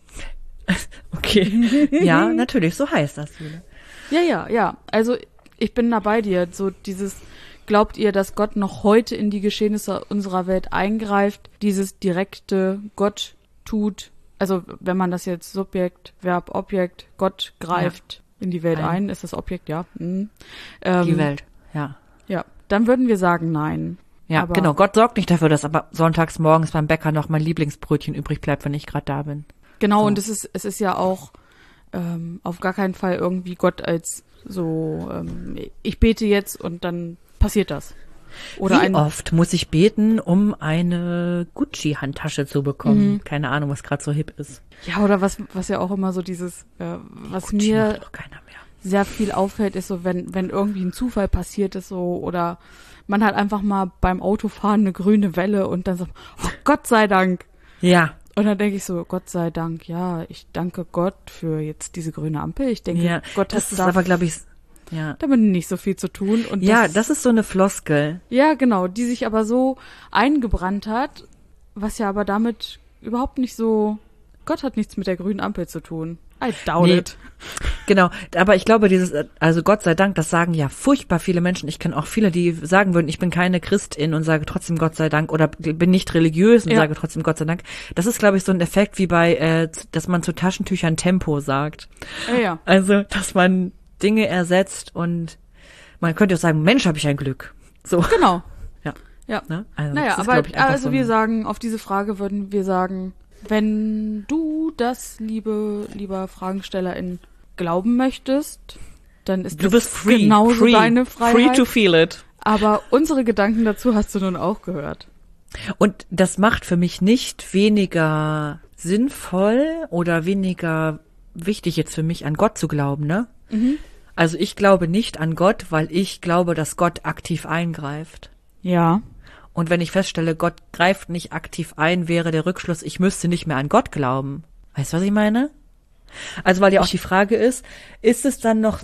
[SPEAKER 1] Okay. Ja, natürlich, so heißt das, Jule.
[SPEAKER 2] Ja, ja, ja. Also ich bin da bei dir. So dieses, glaubt ihr, dass Gott noch heute in die Geschehnisse unserer Welt eingreift? Dieses direkte Gott tut, also wenn man das jetzt Subjekt, Verb, Objekt, Gott greift in die Welt
[SPEAKER 1] Ein.
[SPEAKER 2] ein, ist das Objekt, ja. Mhm. Ähm,
[SPEAKER 1] Die Welt, ja.
[SPEAKER 2] Ja, dann würden wir sagen nein.
[SPEAKER 1] Ja,
[SPEAKER 2] Aber-
[SPEAKER 1] genau. Gott sorgt nicht dafür, dass aber sonntags morgens beim Bäcker noch mein Lieblingsbrötchen übrig bleibt, wenn ich gerade da bin.
[SPEAKER 2] Genau,
[SPEAKER 1] So.
[SPEAKER 2] und es ist, es ist ja auch ähm, auf gar keinen Fall irgendwie Gott als so, ähm, ich bete jetzt und dann passiert das. Oder
[SPEAKER 1] Wie
[SPEAKER 2] ein,
[SPEAKER 1] oft muss ich beten, um eine Gucci-Handtasche zu bekommen?
[SPEAKER 2] Mhm.
[SPEAKER 1] Keine Ahnung, was gerade so hip ist.
[SPEAKER 2] ja, oder was, was ja auch immer so dieses, äh, was
[SPEAKER 1] Gucci
[SPEAKER 2] mir
[SPEAKER 1] macht doch keiner mehr.
[SPEAKER 2] sehr viel auffällt, ist so, wenn, wenn irgendwie ein Zufall passiert ist so, oder man hat einfach mal beim Autofahren eine grüne Welle und dann so, oh Gott sei Dank.
[SPEAKER 1] Ja,
[SPEAKER 2] Und dann denke ich so, Gott sei Dank, ja, ich danke Gott für jetzt diese grüne Ampel. Ich denke,
[SPEAKER 1] ja.
[SPEAKER 2] Gott
[SPEAKER 1] Das
[SPEAKER 2] hat
[SPEAKER 1] ist
[SPEAKER 2] da
[SPEAKER 1] aber, glaube ich, ja.
[SPEAKER 2] damit nicht so viel zu tun. Und
[SPEAKER 1] Ja,
[SPEAKER 2] das,
[SPEAKER 1] das ist so eine Floskel.
[SPEAKER 2] ja, genau, die sich aber so eingebrannt hat, was ja aber damit überhaupt nicht so, Gott hat nichts mit der grünen Ampel zu tun. I doubt
[SPEAKER 1] Nee.
[SPEAKER 2] it.
[SPEAKER 1] Genau, aber ich glaube, dieses, also Gott sei Dank, das sagen ja furchtbar viele Menschen. Ich kenne auch viele, die sagen würden, ich bin keine Christin und sage trotzdem Gott sei Dank oder bin nicht religiös und
[SPEAKER 2] Ja.
[SPEAKER 1] sage trotzdem Gott sei Dank. Das ist, glaube ich, so ein Effekt wie bei, äh, dass man zu Taschentüchern Tempo sagt.
[SPEAKER 2] Ja, ja.
[SPEAKER 1] Also, dass man Dinge ersetzt und man könnte auch sagen, Mensch, habe ich ein Glück. So,
[SPEAKER 2] Genau.
[SPEAKER 1] Ja.
[SPEAKER 2] Ja.
[SPEAKER 1] ne? Also,
[SPEAKER 2] Naja,
[SPEAKER 1] das ist,
[SPEAKER 2] aber
[SPEAKER 1] glaub ich, einfach
[SPEAKER 2] also
[SPEAKER 1] so
[SPEAKER 2] wir
[SPEAKER 1] ein-
[SPEAKER 2] sagen, auf diese Frage würden wir sagen, wenn du das, liebe, lieber Fragenstellerin, glauben möchtest, dann ist
[SPEAKER 1] Du
[SPEAKER 2] das
[SPEAKER 1] bist free,
[SPEAKER 2] genauso
[SPEAKER 1] free,
[SPEAKER 2] deine Freiheit.
[SPEAKER 1] free to feel it.
[SPEAKER 2] Aber unsere Gedanken dazu hast du nun auch gehört.
[SPEAKER 1] Und das macht für mich nicht weniger sinnvoll oder weniger wichtig jetzt für mich an Gott zu glauben, ne?
[SPEAKER 2] Mhm.
[SPEAKER 1] Also ich glaube nicht an Gott, weil ich glaube, dass Gott aktiv eingreift.
[SPEAKER 2] Ja.
[SPEAKER 1] Und wenn ich feststelle, Gott greift nicht aktiv ein, wäre der Rückschluss, ich müsste nicht mehr an Gott glauben. Weißt du, was ich meine? Also weil ja auch die Frage ist, ist es dann noch,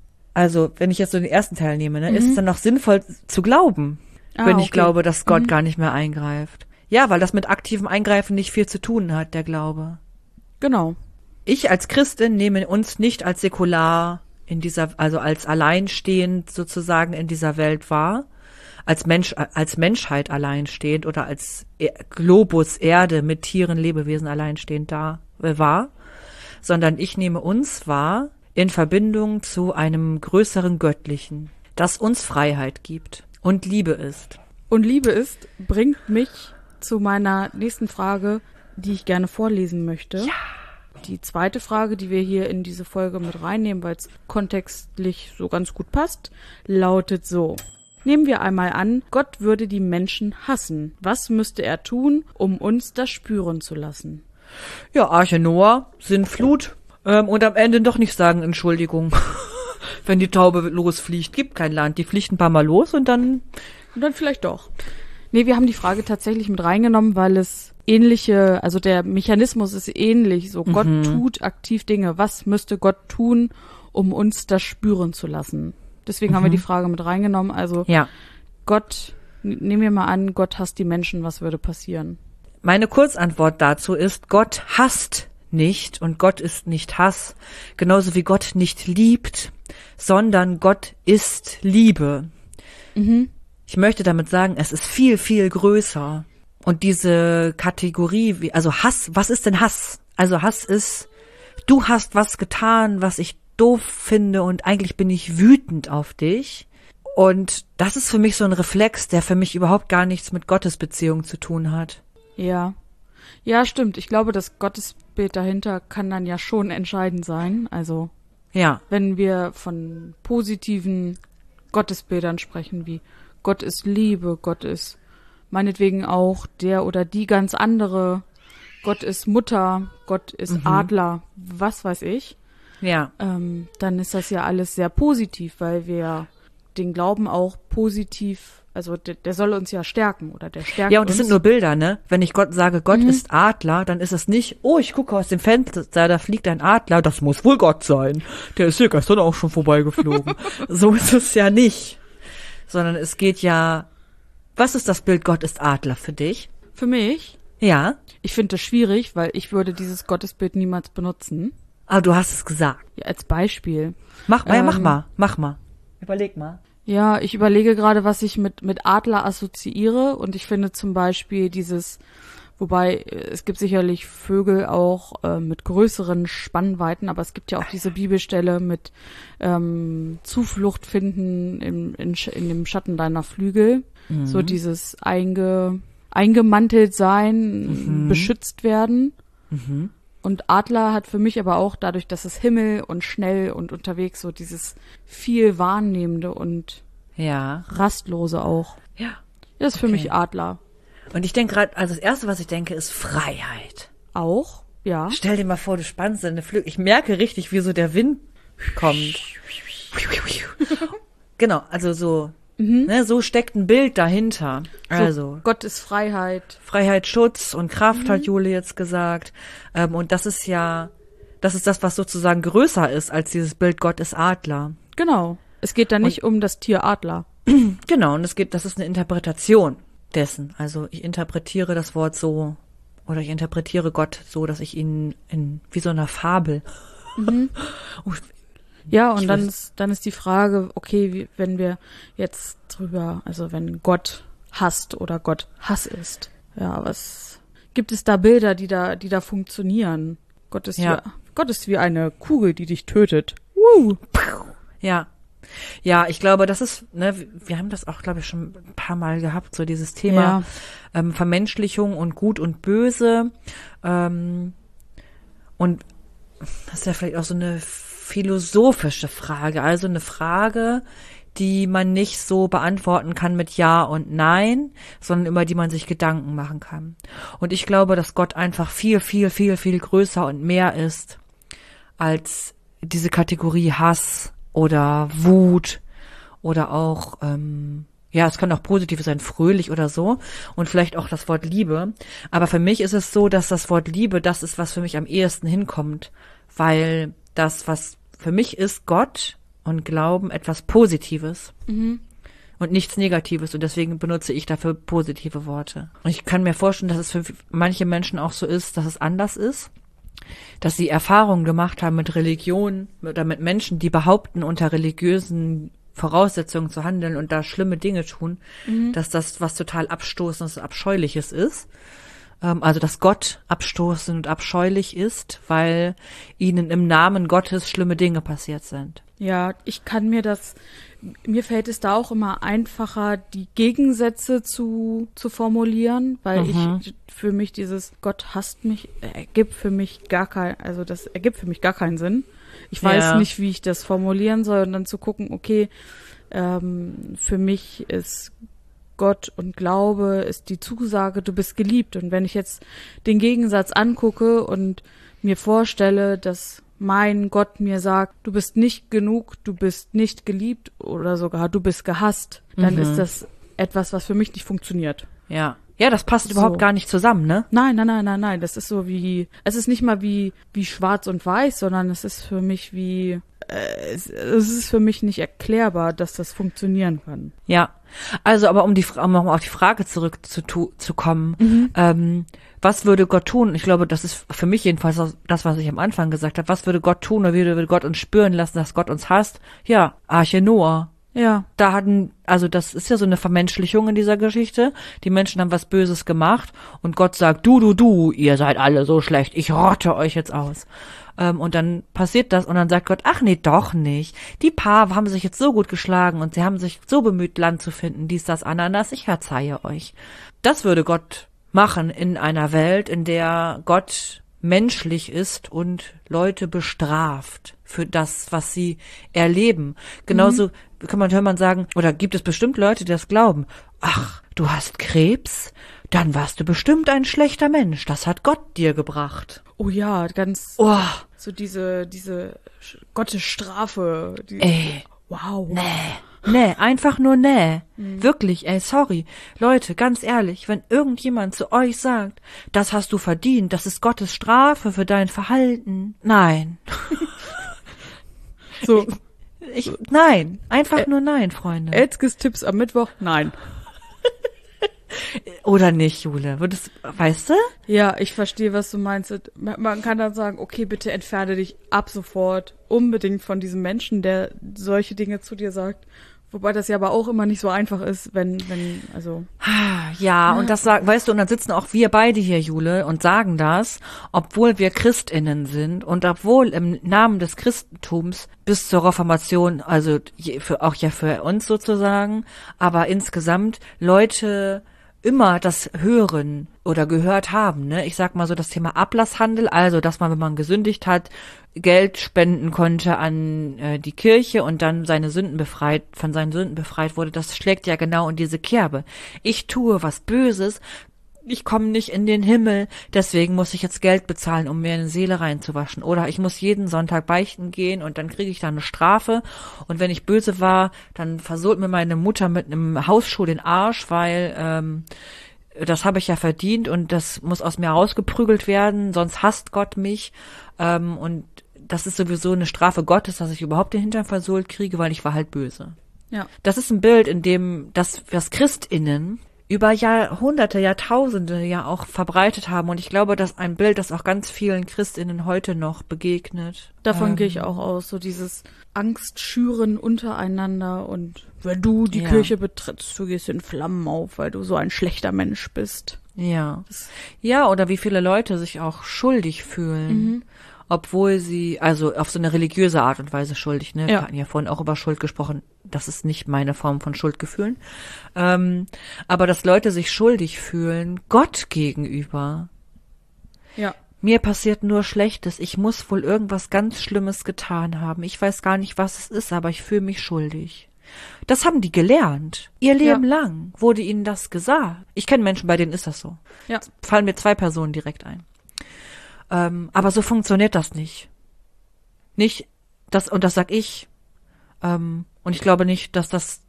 [SPEAKER 1] also wenn ich jetzt so den ersten Teil nehme, ne, ist es dann noch sinnvoll zu glauben,
[SPEAKER 2] Ah,
[SPEAKER 1] wenn ich
[SPEAKER 2] okay.
[SPEAKER 1] glaube, dass Gott
[SPEAKER 2] Mhm.
[SPEAKER 1] gar nicht mehr eingreift? Ja, weil das mit aktivem Eingreifen nicht viel zu tun hat, der Glaube.
[SPEAKER 2] Genau.
[SPEAKER 1] Ich als Christin nehme uns nicht als säkular in dieser, also als alleinstehend sozusagen in dieser Welt wahr, als Mensch, als Menschheit alleinstehend oder als E- Globus Erde mit Tieren, Lebewesen alleinstehend da äh, wahr, sondern ich nehme uns wahr in Verbindung zu einem größeren Göttlichen, das uns Freiheit gibt und Liebe ist.
[SPEAKER 2] Und Liebe ist, bringt mich zu meiner nächsten Frage, die ich gerne vorlesen möchte. Ja. Die zweite Frage, die wir hier in diese Folge mit reinnehmen, weil es kontextlich so ganz gut passt, lautet so. Nehmen wir einmal an, Gott würde die Menschen hassen. Was müsste er tun, um uns das spüren zu lassen?
[SPEAKER 1] Ja, Arche Noah, Sintflut ähm, und am Ende doch nicht sagen Entschuldigung, wenn die Taube losfliegt. Gibt kein Land, die fliegt ein paar Mal los und dann...
[SPEAKER 2] Und dann vielleicht doch. Nee, wir haben die Frage tatsächlich mit reingenommen, weil es ähnliche, also der Mechanismus ist ähnlich. So, Gott tut aktiv Dinge. Was müsste Gott tun, um uns das spüren zu lassen? Deswegen haben wir die Frage mit reingenommen. Also
[SPEAKER 1] Ja.
[SPEAKER 2] Gott, n- nehmen wir mal an, Gott hasst die Menschen, was würde passieren?
[SPEAKER 1] Meine Kurzantwort dazu ist, Gott hasst nicht und Gott ist nicht Hass, genauso wie Gott nicht liebt, sondern Gott ist Liebe.
[SPEAKER 2] Mhm.
[SPEAKER 1] Ich möchte damit sagen, es ist viel, viel größer. Und diese Kategorie, wie, also Hass, was ist denn Hass? Also Hass ist, du hast was getan, was ich doof finde und eigentlich bin ich wütend auf dich. Und das ist für mich so ein Reflex, der für mich überhaupt gar nichts mit Gottesbeziehung zu tun hat.
[SPEAKER 2] Ja. Ja, stimmt. Ich glaube, das Gottesbild dahinter kann dann ja schon entscheidend sein. Also,
[SPEAKER 1] Ja,
[SPEAKER 2] wenn wir von positiven Gottesbildern sprechen, wie Gott ist Liebe, Gott ist meinetwegen auch der oder die ganz andere, Gott ist Mutter, Gott ist
[SPEAKER 1] Mhm.
[SPEAKER 2] Adler, was weiß ich.
[SPEAKER 1] Ja.
[SPEAKER 2] ähm, dann ist das ja alles sehr positiv, weil wir den Glauben auch positiv, also der, der soll uns ja stärken oder der stärkt uns.
[SPEAKER 1] Ja, und das sind nur Bilder, ne? Wenn ich Gott sage, Gott
[SPEAKER 2] Mhm.
[SPEAKER 1] ist Adler, dann ist es nicht, oh, ich gucke aus dem Fenster, da fliegt ein Adler, das muss wohl Gott sein. Der ist hier gestern auch schon vorbeigeflogen. So ist es ja nicht. Sondern es geht ja, was ist das Bild Gott ist Adler für dich?
[SPEAKER 2] Für mich,
[SPEAKER 1] Ja,
[SPEAKER 2] ich finde das schwierig, weil ich würde dieses Gottesbild niemals benutzen.
[SPEAKER 1] aber du hast es gesagt.
[SPEAKER 2] Ja, als Beispiel.
[SPEAKER 1] Mach mal, ja, mach
[SPEAKER 2] Ähm,
[SPEAKER 1] mal, mach mal. Überleg mal.
[SPEAKER 2] Ja, ich überlege gerade, was ich mit, mit Adler assoziiere und ich finde zum Beispiel dieses, wobei äh, es gibt sicherlich Vögel auch äh, mit größeren Spannweiten, aber es gibt ja auch diese Bibelstelle mit ähm, Zuflucht finden im, in, Sch- in dem Schatten deiner Flügel.
[SPEAKER 1] Mhm.
[SPEAKER 2] So dieses einge, eingemantelt sein,
[SPEAKER 1] Mhm.
[SPEAKER 2] beschützt werden.
[SPEAKER 1] Mhm.
[SPEAKER 2] Und Adler hat für mich aber auch dadurch, dass es Himmel und schnell und unterwegs so dieses viel Wahrnehmende und
[SPEAKER 1] Ja.
[SPEAKER 2] Rastlose auch.
[SPEAKER 1] Ja.
[SPEAKER 2] Das ist für
[SPEAKER 1] Okay.
[SPEAKER 2] mich Adler.
[SPEAKER 1] Und ich denke gerade, also das Erste, was ich denke, ist Freiheit.
[SPEAKER 2] Auch, ja.
[SPEAKER 1] Stell dir mal vor, du spannst deine Flügel. Ich merke richtig, wie so der Wind kommt. Genau, also so,
[SPEAKER 2] Mhm.
[SPEAKER 1] ne, so steckt ein Bild dahinter. Also
[SPEAKER 2] So, Gott ist Freiheit.
[SPEAKER 1] Freiheit, Schutz und Kraft,
[SPEAKER 2] Mhm.
[SPEAKER 1] hat Jule jetzt gesagt. Ähm, und das ist ja, das ist das, was sozusagen größer ist als dieses Bild Gott ist Adler.
[SPEAKER 2] Genau. Es geht da nicht um das Tier Adler.
[SPEAKER 1] Genau, und es geht, das ist eine Interpretation dessen. Also ich interpretiere das Wort so, oder ich interpretiere Gott so, dass ich ihn in, wie so einer Fabel. Oh,
[SPEAKER 2] Ja, und
[SPEAKER 1] Ich
[SPEAKER 2] dann
[SPEAKER 1] weiß-
[SPEAKER 2] ist, dann ist die Frage, okay, wie, wenn wir jetzt drüber, also wenn Gott hasst oder Gott Hass ist. Ja, was gibt es da Bilder, die da, die da funktionieren? Gott ist
[SPEAKER 1] Ja.
[SPEAKER 2] wie, Gott ist wie eine Kugel, die dich tötet. Woo.
[SPEAKER 1] Ja. Ja, ich glaube, das ist, ne, wir haben das auch, glaube ich, schon ein paar Mal gehabt, so dieses Thema
[SPEAKER 2] Ja.
[SPEAKER 1] ähm, Vermenschlichung und Gut und Böse. Ähm, und das ist ja vielleicht auch so eine philosophische Frage, also eine Frage, die man nicht so beantworten kann mit Ja und Nein, sondern über die man sich Gedanken machen kann. Und ich glaube, dass Gott einfach viel, viel, viel, viel größer und mehr ist als diese Kategorie Hass oder Wut oder auch, ähm, ja, es kann auch positiv sein, fröhlich oder so und vielleicht auch das Wort Liebe. Aber für mich ist es so, dass das Wort Liebe das ist, was für mich am ehesten hinkommt, weil das, was für mich ist, Gott und Glauben etwas Positives
[SPEAKER 2] Mhm.
[SPEAKER 1] und nichts Negatives und deswegen benutze ich dafür positive Worte. Und ich kann mir vorstellen, dass es für manche Menschen auch so ist, dass es anders ist, dass sie Erfahrungen gemacht haben mit Religion oder mit Menschen, die behaupten, unter religiösen Voraussetzungen zu handeln und da schlimme Dinge tun,
[SPEAKER 2] Mhm.
[SPEAKER 1] dass das was total Abstoßendes und Abscheuliches ist. Ähm, also, dass Gott abstoßend und abscheulich ist, weil ihnen im Namen Gottes schlimme Dinge passiert sind.
[SPEAKER 2] Ja, ich kann mir das, mir fällt es da auch immer einfacher, die Gegensätze zu, zu formulieren, weil
[SPEAKER 1] Mhm.
[SPEAKER 2] ich für mich dieses Gott hasst mich, ergibt für mich gar kein, also das ergibt für mich gar keinen Sinn. Ich weiß
[SPEAKER 1] Ja.
[SPEAKER 2] nicht, wie ich das formulieren soll und dann zu gucken, okay, ähm, für mich ist Gott und Glaube ist die Zusage, du bist geliebt. Und wenn ich jetzt den Gegensatz angucke und mir vorstelle, dass mein Gott mir sagt, du bist nicht genug, du bist nicht geliebt oder sogar du bist gehasst, dann
[SPEAKER 1] Mhm.
[SPEAKER 2] ist das etwas, was für mich nicht funktioniert.
[SPEAKER 1] Ja. Ja, das passt
[SPEAKER 2] So.
[SPEAKER 1] überhaupt gar nicht zusammen, ne?
[SPEAKER 2] Nein, nein, nein, nein, nein. Das ist so wie, es ist nicht mal wie, wie schwarz und weiß, sondern es ist für mich wie, äh, es, es ist für mich nicht erklärbar, dass das funktionieren kann.
[SPEAKER 1] Ja, also aber um die Fra- um nochmal auf die Frage zurück zu, tu- zu kommen,
[SPEAKER 2] Mhm.
[SPEAKER 1] ähm, was würde Gott tun? Ich glaube, das ist für mich jedenfalls das, was ich am Anfang gesagt habe. Was würde Gott tun oder wie würde Gott uns spüren lassen, dass Gott uns hasst? Ja, Arche Noah.
[SPEAKER 2] Ja,
[SPEAKER 1] Da hatten, also das ist ja so eine Vermenschlichung in dieser Geschichte. Die Menschen haben was Böses gemacht und Gott sagt, du, du, du, ihr seid alle so schlecht, ich rotte euch jetzt aus. Ähm, und dann passiert das und dann sagt Gott, ach nee, doch nicht. Die Paar haben sich jetzt so gut geschlagen und sie haben sich so bemüht, Land zu finden, dies, das, Ananas, ich verzeihe euch. Das würde Gott machen in einer Welt, in der Gott menschlich ist und Leute bestraft für das, was sie erleben. Genauso kann man, hört man sagen, oder gibt es bestimmt Leute, die das glauben. Ach, du hast Krebs? dann warst du bestimmt ein schlechter Mensch. Das hat Gott dir gebracht.
[SPEAKER 2] Oh ja, ganz
[SPEAKER 1] Oh,
[SPEAKER 2] so diese, diese Sch- Gottesstrafe. Die,
[SPEAKER 1] ey,
[SPEAKER 2] wow.
[SPEAKER 1] nee. Nee, einfach nur nee. Wirklich, ey, sorry. Leute, ganz ehrlich, wenn irgendjemand zu euch sagt, das hast du verdient, das ist Gottes Strafe für dein Verhalten. Nein.
[SPEAKER 2] So,
[SPEAKER 1] Ich, nein. Einfach nur nein, Freunde.
[SPEAKER 2] Elskes Tipps am Mittwoch? Nein.
[SPEAKER 1] Oder nicht, Jule? Würdest, weißt du?
[SPEAKER 2] Ja, ich verstehe, was du meinst. Man man kann dann sagen, okay, bitte entferne dich ab sofort unbedingt von diesem Menschen, der solche Dinge zu dir sagt. Wobei das ja aber auch immer nicht so einfach ist, wenn, wenn, also.
[SPEAKER 1] Ja, und das sagen, weißt du, und dann sitzen auch wir beide hier, Jule, und sagen das, obwohl wir ChristInnen sind und obwohl im Namen des Christentums bis zur Reformation, also je- für, auch ja für uns sozusagen, aber insgesamt Leute immer das hören oder gehört haben, ne? Ich sag mal so das Thema Ablasshandel, also dass man, wenn man gesündigt hat, Geld spenden konnte an äh, die Kirche und dann seine Sünden befreit, von seinen Sünden befreit wurde, das schlägt ja genau in diese Kerbe. Ich tue was Böses, ich komme nicht in den Himmel, deswegen muss ich jetzt Geld bezahlen, um mir eine Seele reinzuwaschen. Oder ich muss jeden Sonntag beichten gehen und dann kriege ich da eine Strafe. Und wenn ich böse war, dann versohlt mir meine Mutter mit einem Hausschuh den Arsch, weil ähm, das habe ich ja verdient und das muss aus mir rausgeprügelt werden, sonst hasst Gott mich. Ähm, und das ist sowieso eine Strafe Gottes, dass ich überhaupt den Hintern versohlt kriege, weil ich war halt böse.
[SPEAKER 2] Ja.
[SPEAKER 1] Das ist ein Bild, in dem das, das ChristInnen über Jahrhunderte, Jahrtausende ja auch verbreitet haben. Und ich glaube, dass ein Bild, das auch ganz vielen ChristInnen heute noch begegnet.
[SPEAKER 2] Davon
[SPEAKER 1] Ähm,
[SPEAKER 2] gehe ich auch aus, so dieses Angstschüren untereinander und wenn du die
[SPEAKER 1] Ja.
[SPEAKER 2] Kirche betrittst, du gehst in Flammen auf, weil du so ein schlechter Mensch bist.
[SPEAKER 1] Ja. Ja, oder wie viele Leute sich auch schuldig fühlen. Obwohl sie, also auf so eine religiöse Art und Weise schuldig, ne? Wir
[SPEAKER 2] Ja.
[SPEAKER 1] hatten ja vorhin auch über Schuld gesprochen. Das ist nicht meine Form von Schuldgefühlen. Ähm, aber dass Leute sich schuldig fühlen, Gott gegenüber.
[SPEAKER 2] Ja.
[SPEAKER 1] Mir passiert nur Schlechtes. Ich muss wohl irgendwas ganz Schlimmes getan haben. Ich weiß gar nicht, was es ist, aber ich fühle mich schuldig. Das haben die gelernt. Ihr Leben
[SPEAKER 2] Ja.
[SPEAKER 1] lang wurde ihnen das gesagt. Ich kenne Menschen, bei denen ist das so.
[SPEAKER 2] Ja.
[SPEAKER 1] Fallen mir zwei Personen direkt ein. Ähm, aber so funktioniert das nicht. Nicht, das, und das sag ich. Ähm, und ich glaube nicht, dass das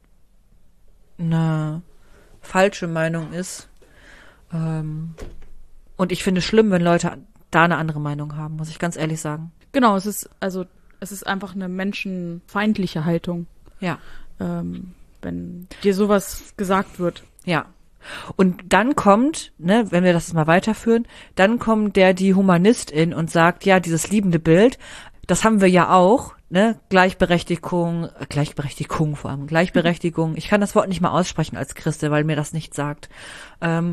[SPEAKER 1] eine falsche Meinung ist. Ähm, und ich finde es schlimm, wenn Leute da eine andere Meinung haben, muss ich ganz ehrlich sagen.
[SPEAKER 2] Genau, es ist, also, es ist einfach eine menschenfeindliche Haltung,
[SPEAKER 1] Ja,
[SPEAKER 2] ähm, wenn dir sowas gesagt wird.
[SPEAKER 1] ja. Und dann kommt, ne, wenn wir das mal weiterführen, dann kommt der, die Humanistin und sagt, ja, dieses liebende Bild, das haben wir ja auch, ne, Gleichberechtigung, äh, Gleichberechtigung vor allem, Gleichberechtigung, ich kann das Wort nicht mal aussprechen als Christe, weil mir das nicht sagt. Ähm,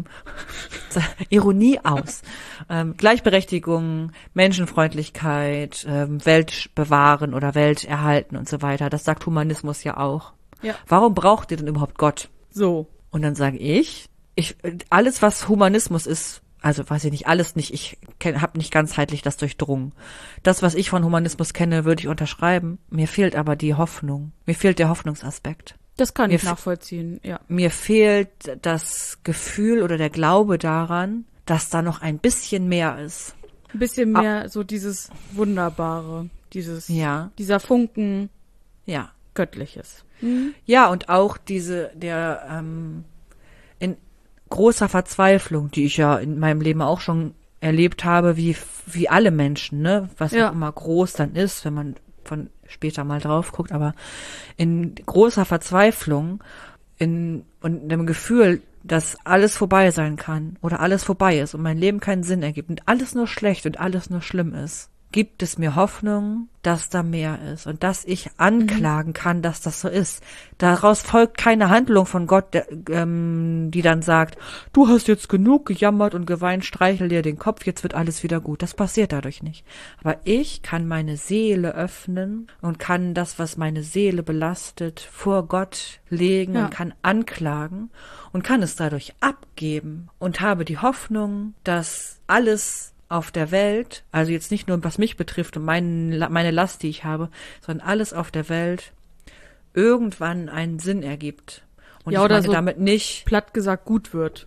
[SPEAKER 1] Ironie aus. Ähm, Gleichberechtigung, Menschenfreundlichkeit, ähm, Welt bewahren oder Welt erhalten und so weiter, das sagt Humanismus ja auch.
[SPEAKER 2] Ja.
[SPEAKER 1] Warum braucht ihr denn überhaupt Gott?
[SPEAKER 2] So.
[SPEAKER 1] Und dann sage ich, ich, alles was Humanismus ist, also weiß ich nicht, alles nicht, ich habe nicht ganzheitlich das durchdrungen. Das, was ich von Humanismus kenne, würde ich unterschreiben. Mir fehlt aber die Hoffnung. Mir fehlt der Hoffnungsaspekt.
[SPEAKER 2] Das kann
[SPEAKER 1] Mir
[SPEAKER 2] ich
[SPEAKER 1] f-
[SPEAKER 2] nachvollziehen, ja.
[SPEAKER 1] Mir fehlt das Gefühl oder der Glaube daran, dass da noch ein bisschen mehr ist.
[SPEAKER 2] Ein bisschen mehr so dieses Wunderbare, dieses,
[SPEAKER 1] Ja.
[SPEAKER 2] dieser Funken
[SPEAKER 1] Ja.
[SPEAKER 2] Göttliches.
[SPEAKER 1] Ja, und auch diese, der, ähm, in großer Verzweiflung, die ich ja in meinem Leben auch schon erlebt habe, wie, wie alle Menschen, ne, was
[SPEAKER 2] Ja.
[SPEAKER 1] auch immer groß dann ist, wenn man von später mal drauf guckt, aber in großer Verzweiflung, in, und dem Gefühl, dass alles vorbei sein kann oder alles vorbei ist und mein Leben keinen Sinn ergibt und alles nur schlecht und alles nur schlimm ist, gibt es mir Hoffnung, dass da mehr ist und dass ich anklagen kann, dass das so ist. Daraus folgt keine Handlung von Gott, der, ähm, die dann sagt, du hast jetzt genug gejammert und geweint, streichel dir den Kopf, jetzt wird alles wieder gut. Das passiert dadurch nicht. Aber ich kann meine Seele öffnen und kann das, was meine Seele belastet, vor Gott legen
[SPEAKER 2] Ja.
[SPEAKER 1] und kann anklagen und kann es dadurch abgeben und habe die Hoffnung, dass alles auf der Welt, also jetzt nicht nur was mich betrifft und mein, meine Last, die ich habe, sondern alles auf der Welt irgendwann einen Sinn ergibt. Und
[SPEAKER 2] Ja,
[SPEAKER 1] ich
[SPEAKER 2] oder
[SPEAKER 1] meine
[SPEAKER 2] so
[SPEAKER 1] damit nicht,
[SPEAKER 2] Platt gesagt gut wird.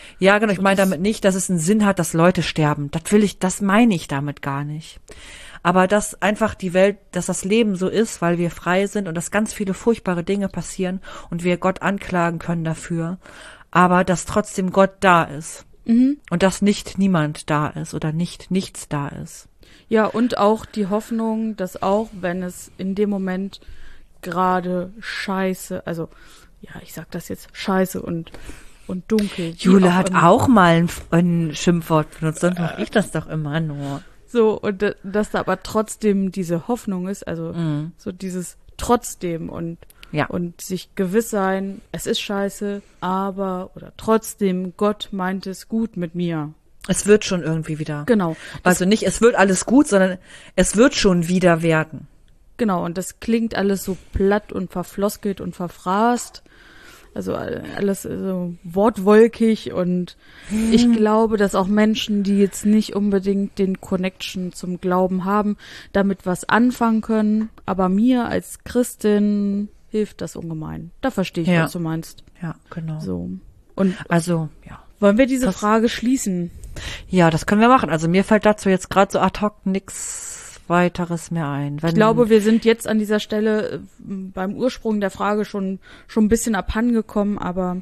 [SPEAKER 1] Ja, genau, ich meine damit nicht, dass es einen Sinn hat, dass Leute sterben. Das will ich, das meine ich damit gar nicht. Aber dass einfach die Welt, dass das Leben so ist, weil wir frei sind und dass ganz viele furchtbare Dinge passieren und wir Gott anklagen können dafür. Aber dass trotzdem Gott da ist.
[SPEAKER 2] Mhm.
[SPEAKER 1] Und dass nicht niemand da ist oder nicht nichts da ist.
[SPEAKER 2] Ja, und auch die Hoffnung, dass auch wenn es in dem Moment gerade scheiße, also ja, ich sag das jetzt scheiße und und dunkel.
[SPEAKER 1] Jule
[SPEAKER 2] auch
[SPEAKER 1] hat
[SPEAKER 2] immer.
[SPEAKER 1] auch mal ein, ein Schimpfwort benutzt, sonst mache ich das doch immer nur.
[SPEAKER 2] So, und da- dass da aber trotzdem diese Hoffnung ist, also
[SPEAKER 1] Mhm.
[SPEAKER 2] so dieses trotzdem und
[SPEAKER 1] Ja.
[SPEAKER 2] und sich gewiss sein, es ist scheiße, aber oder trotzdem, Gott meint es gut mit mir.
[SPEAKER 1] Es wird schon irgendwie wieder.
[SPEAKER 2] Genau.
[SPEAKER 1] Also nicht, es wird alles gut, sondern es wird schon wieder werden.
[SPEAKER 2] Genau, und das klingt alles so platt und verfloskelt und verfraßt. Also alles so wortwolkig und
[SPEAKER 1] Hm.
[SPEAKER 2] ich glaube, dass auch Menschen, die jetzt nicht unbedingt den Connection zum Glauben haben, damit was anfangen können. Aber mir als Christin hilft das ungemein. Da verstehe ich,
[SPEAKER 1] Ja.
[SPEAKER 2] was du meinst.
[SPEAKER 1] Ja, genau.
[SPEAKER 2] So. Und
[SPEAKER 1] Also, ja.
[SPEAKER 2] wollen wir diese
[SPEAKER 1] Das-
[SPEAKER 2] Frage schließen?
[SPEAKER 1] Ja, das können wir machen. Also mir fällt dazu jetzt gerade so ad hoc nix weiteres mehr ein. Wenn,
[SPEAKER 2] Ich glaube, wir sind jetzt an dieser Stelle äh, beim Ursprung der Frage schon schon ein bisschen abhandengekommen, aber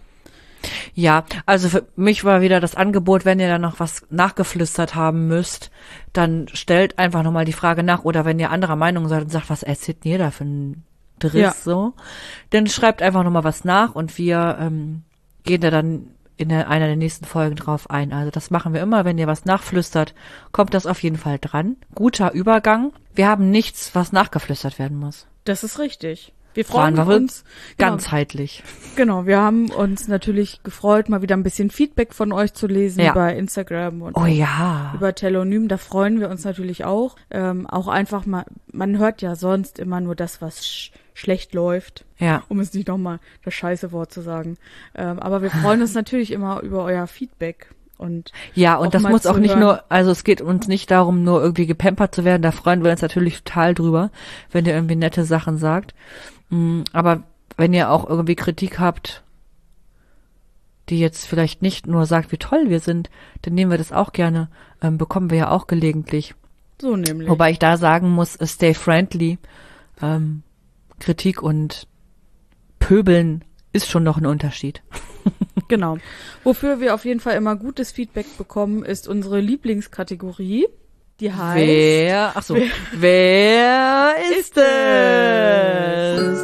[SPEAKER 1] Ja, also für mich war wieder das Angebot, wenn ihr da noch was nachgeflüstert haben müsst, dann stellt einfach nochmal die Frage nach. Oder wenn ihr anderer Meinung seid und sagt, was erzählt ihr da für ein Driss
[SPEAKER 2] Ja.
[SPEAKER 1] so, dann schreibt einfach nochmal was nach und wir ähm, gehen da dann in der, einer der nächsten Folgen drauf ein. Also das machen wir immer, wenn ihr was nachflüstert, kommt das auf jeden Fall dran. Guter Übergang. Wir haben nichts, was nachgeflüstert werden muss.
[SPEAKER 2] das ist richtig. Wir freuen
[SPEAKER 1] Waren wir
[SPEAKER 2] uns genau,
[SPEAKER 1] Ganzheitlich.
[SPEAKER 2] Genau, wir haben uns natürlich gefreut, mal wieder ein bisschen Feedback von euch zu lesen
[SPEAKER 1] Ja.
[SPEAKER 2] bei Instagram und
[SPEAKER 1] Oh ja.
[SPEAKER 2] über Telonym. Da freuen wir uns natürlich auch. Ähm, auch einfach mal, man hört ja sonst immer nur das, was sch schlecht läuft,
[SPEAKER 1] Ja.
[SPEAKER 2] um es nicht nochmal das scheiße Wort zu sagen. Ähm, aber wir freuen uns natürlich immer über euer Feedback. Und
[SPEAKER 1] Ja, und
[SPEAKER 2] auch
[SPEAKER 1] das
[SPEAKER 2] mal
[SPEAKER 1] muss
[SPEAKER 2] zu
[SPEAKER 1] auch nicht
[SPEAKER 2] hören.
[SPEAKER 1] nur, also es geht uns nicht darum, nur irgendwie gepampert zu werden. Da freuen wir uns natürlich total drüber, wenn ihr irgendwie nette Sachen sagt. Mm, Aber wenn ihr auch irgendwie Kritik habt, die jetzt vielleicht nicht nur sagt, wie toll wir sind, dann nehmen wir das auch gerne, ähm, bekommen wir ja auch gelegentlich.
[SPEAKER 2] so nämlich.
[SPEAKER 1] Wobei ich da sagen muss, äh, stay friendly. Ähm, Kritik und Pöbeln ist schon noch ein Unterschied.
[SPEAKER 2] Genau. Wofür wir auf jeden Fall immer gutes Feedback bekommen, ist unsere Lieblingskategorie. Die heißt
[SPEAKER 1] Wer, ach so, wer, wer ist es?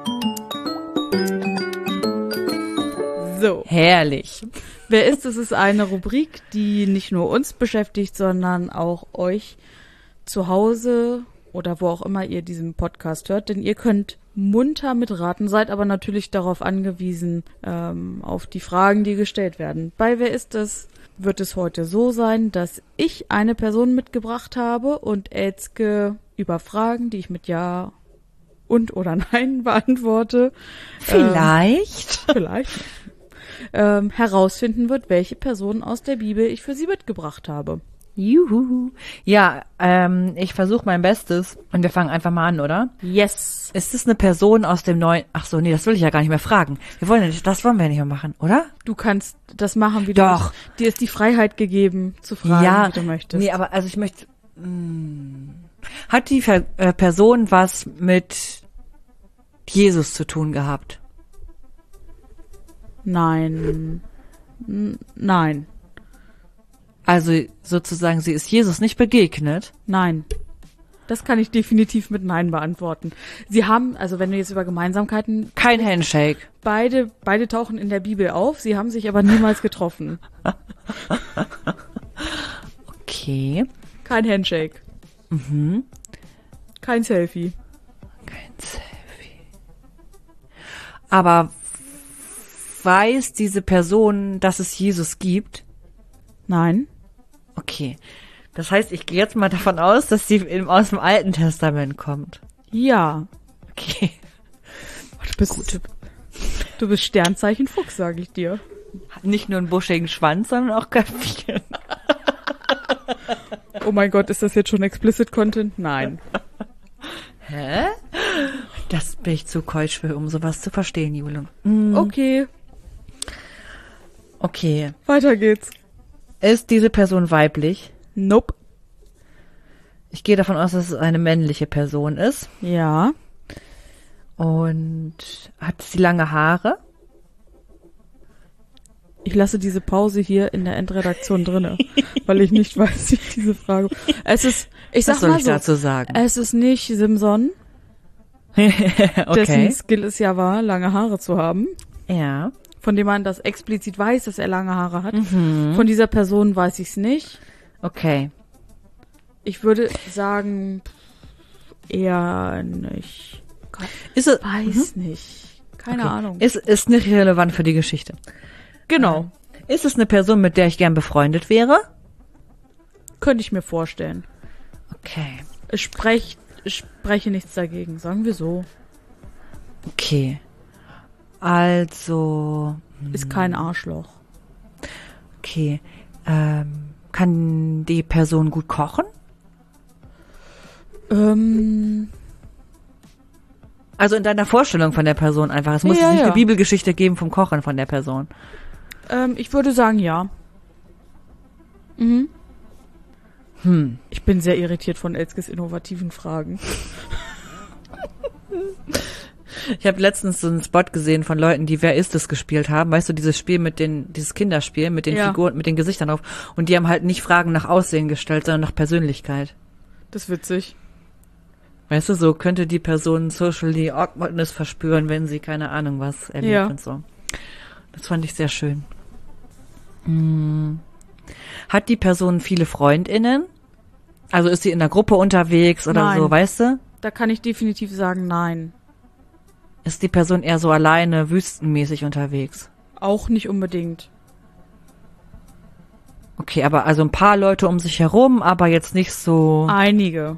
[SPEAKER 2] So.
[SPEAKER 1] Herrlich.
[SPEAKER 2] Wer ist es? Ist eine Rubrik, die nicht nur uns beschäftigt, sondern auch euch zu Hause oder wo auch immer ihr diesen Podcast hört. Denn ihr könnt munter mitraten, seid aber natürlich darauf angewiesen, ähm, auf die Fragen, die gestellt werden. Bei Wer ist es? Wird es heute so sein, dass ich eine Person mitgebracht habe und Elske über Fragen, die ich mit Ja und oder Nein beantworte,
[SPEAKER 1] Vielleicht.
[SPEAKER 2] vielleicht ähm, herausfinden wird, welche Person aus der Bibel ich für sie mitgebracht habe.
[SPEAKER 1] Juhu. Ja, ähm, ich versuche mein Bestes und wir fangen einfach mal an, oder?
[SPEAKER 2] Yes.
[SPEAKER 1] Ist es eine Person aus dem neuen, ach so, nee, das will ich ja gar nicht mehr fragen. Wir wollen ja nicht, das wollen wir ja nicht mehr machen, oder?
[SPEAKER 2] Du kannst das machen, wie
[SPEAKER 1] Doch.
[SPEAKER 2] du Dir ist die Freiheit gegeben, zu fragen,
[SPEAKER 1] ja,
[SPEAKER 2] wie du möchtest.
[SPEAKER 1] nee, aber also ich möchte, mh, hat die Ver äh, Person was mit Jesus zu tun gehabt?
[SPEAKER 2] Nein. N- Nein.
[SPEAKER 1] Also sozusagen, sie ist Jesus nicht begegnet.
[SPEAKER 2] Nein. Das kann ich definitiv mit Nein beantworten. Sie haben, also wenn wir jetzt über Gemeinsamkeiten,
[SPEAKER 1] Kein Handshake.
[SPEAKER 2] beide, beide tauchen in der Bibel auf, sie haben sich aber niemals getroffen.
[SPEAKER 1] Okay.
[SPEAKER 2] Kein Handshake.
[SPEAKER 1] Mhm.
[SPEAKER 2] Kein Selfie.
[SPEAKER 1] Kein Selfie. Aber weiß diese Person, dass es Jesus gibt?
[SPEAKER 2] Nein.
[SPEAKER 1] Okay. Das heißt, ich gehe jetzt mal davon aus, dass sie im, aus dem Alten Testament kommt.
[SPEAKER 2] Ja.
[SPEAKER 1] Okay.
[SPEAKER 2] Du bist, Gut. Du bist Sternzeichen Fuchs, sage ich dir.
[SPEAKER 1] Nicht nur einen buschigen Schwanz, sondern auch Köpfchen.
[SPEAKER 2] Oh mein Gott, ist das jetzt schon Explicit Content? Nein.
[SPEAKER 1] Hä? Das bin ich zu keusch für, um sowas zu verstehen, Jule. Mhm.
[SPEAKER 2] Okay.
[SPEAKER 1] Okay.
[SPEAKER 2] Weiter geht's.
[SPEAKER 1] Ist diese Person weiblich?
[SPEAKER 2] Nope.
[SPEAKER 1] Ich gehe davon aus, dass es eine männliche Person ist.
[SPEAKER 2] Ja.
[SPEAKER 1] Und hat sie lange Haare?
[SPEAKER 2] Ich lasse diese Pause hier in der Endredaktion drinne, weil ich nicht weiß, wie ich diese Frage... Es ist, ich sag
[SPEAKER 1] Was soll
[SPEAKER 2] mal
[SPEAKER 1] ich
[SPEAKER 2] so,
[SPEAKER 1] dazu sagen?
[SPEAKER 2] es ist nicht Simson,
[SPEAKER 1] Okay.
[SPEAKER 2] dessen Skill es ja war, lange Haare zu haben,
[SPEAKER 1] Ja.
[SPEAKER 2] von dem man das explizit weiß, dass er lange Haare hat.
[SPEAKER 1] Mhm.
[SPEAKER 2] Von dieser Person weiß ich es nicht.
[SPEAKER 1] Okay.
[SPEAKER 2] Ich würde sagen, eher nicht. Gott,
[SPEAKER 1] Ist es,
[SPEAKER 2] weiß nicht. Keine
[SPEAKER 1] okay.
[SPEAKER 2] Ahnung.
[SPEAKER 1] Ist, ist nicht relevant für die Geschichte.
[SPEAKER 2] Genau.
[SPEAKER 1] Ist es eine Person, mit der ich gern befreundet wäre?
[SPEAKER 2] Könnte ich mir vorstellen.
[SPEAKER 1] Okay.
[SPEAKER 2] Ich spreche, ich spreche nichts dagegen, sagen wir so.
[SPEAKER 1] Okay. Also,
[SPEAKER 2] Ist kein Arschloch.
[SPEAKER 1] okay. Ähm, kann die Person gut kochen?
[SPEAKER 2] Ähm,
[SPEAKER 1] Also in deiner Vorstellung von der Person einfach. Es muss
[SPEAKER 2] Ja,
[SPEAKER 1] jetzt nicht
[SPEAKER 2] ja.
[SPEAKER 1] eine Bibelgeschichte geben vom Kochen von der Person.
[SPEAKER 2] ähm, ich würde sagen, ja. Mhm.
[SPEAKER 1] Hm.
[SPEAKER 2] Ich bin sehr irritiert von Elskes innovativen Fragen.
[SPEAKER 1] Ich habe letztens so einen Spot gesehen von Leuten, die Wer ist es gespielt haben. Weißt du, dieses Spiel mit den, dieses Kinderspiel mit den
[SPEAKER 2] Ja.
[SPEAKER 1] Figuren, mit den Gesichtern drauf. Und die haben halt nicht Fragen nach Aussehen gestellt, sondern nach Persönlichkeit.
[SPEAKER 2] Das ist witzig.
[SPEAKER 1] Weißt du, so könnte die Person socially awkwardness verspüren, wenn sie keine Ahnung was erlebt
[SPEAKER 2] Ja.
[SPEAKER 1] und so. Das fand ich sehr schön. Hm. Hat die Person viele FreundInnen? Also ist sie in einer Gruppe unterwegs oder
[SPEAKER 2] Nein.
[SPEAKER 1] so, weißt du?
[SPEAKER 2] Da kann ich definitiv sagen, nein.
[SPEAKER 1] Ist die Person eher so alleine, wüstenmäßig unterwegs?
[SPEAKER 2] Auch nicht unbedingt.
[SPEAKER 1] Okay, aber also ein paar Leute um sich herum, aber jetzt nicht so
[SPEAKER 2] Einige.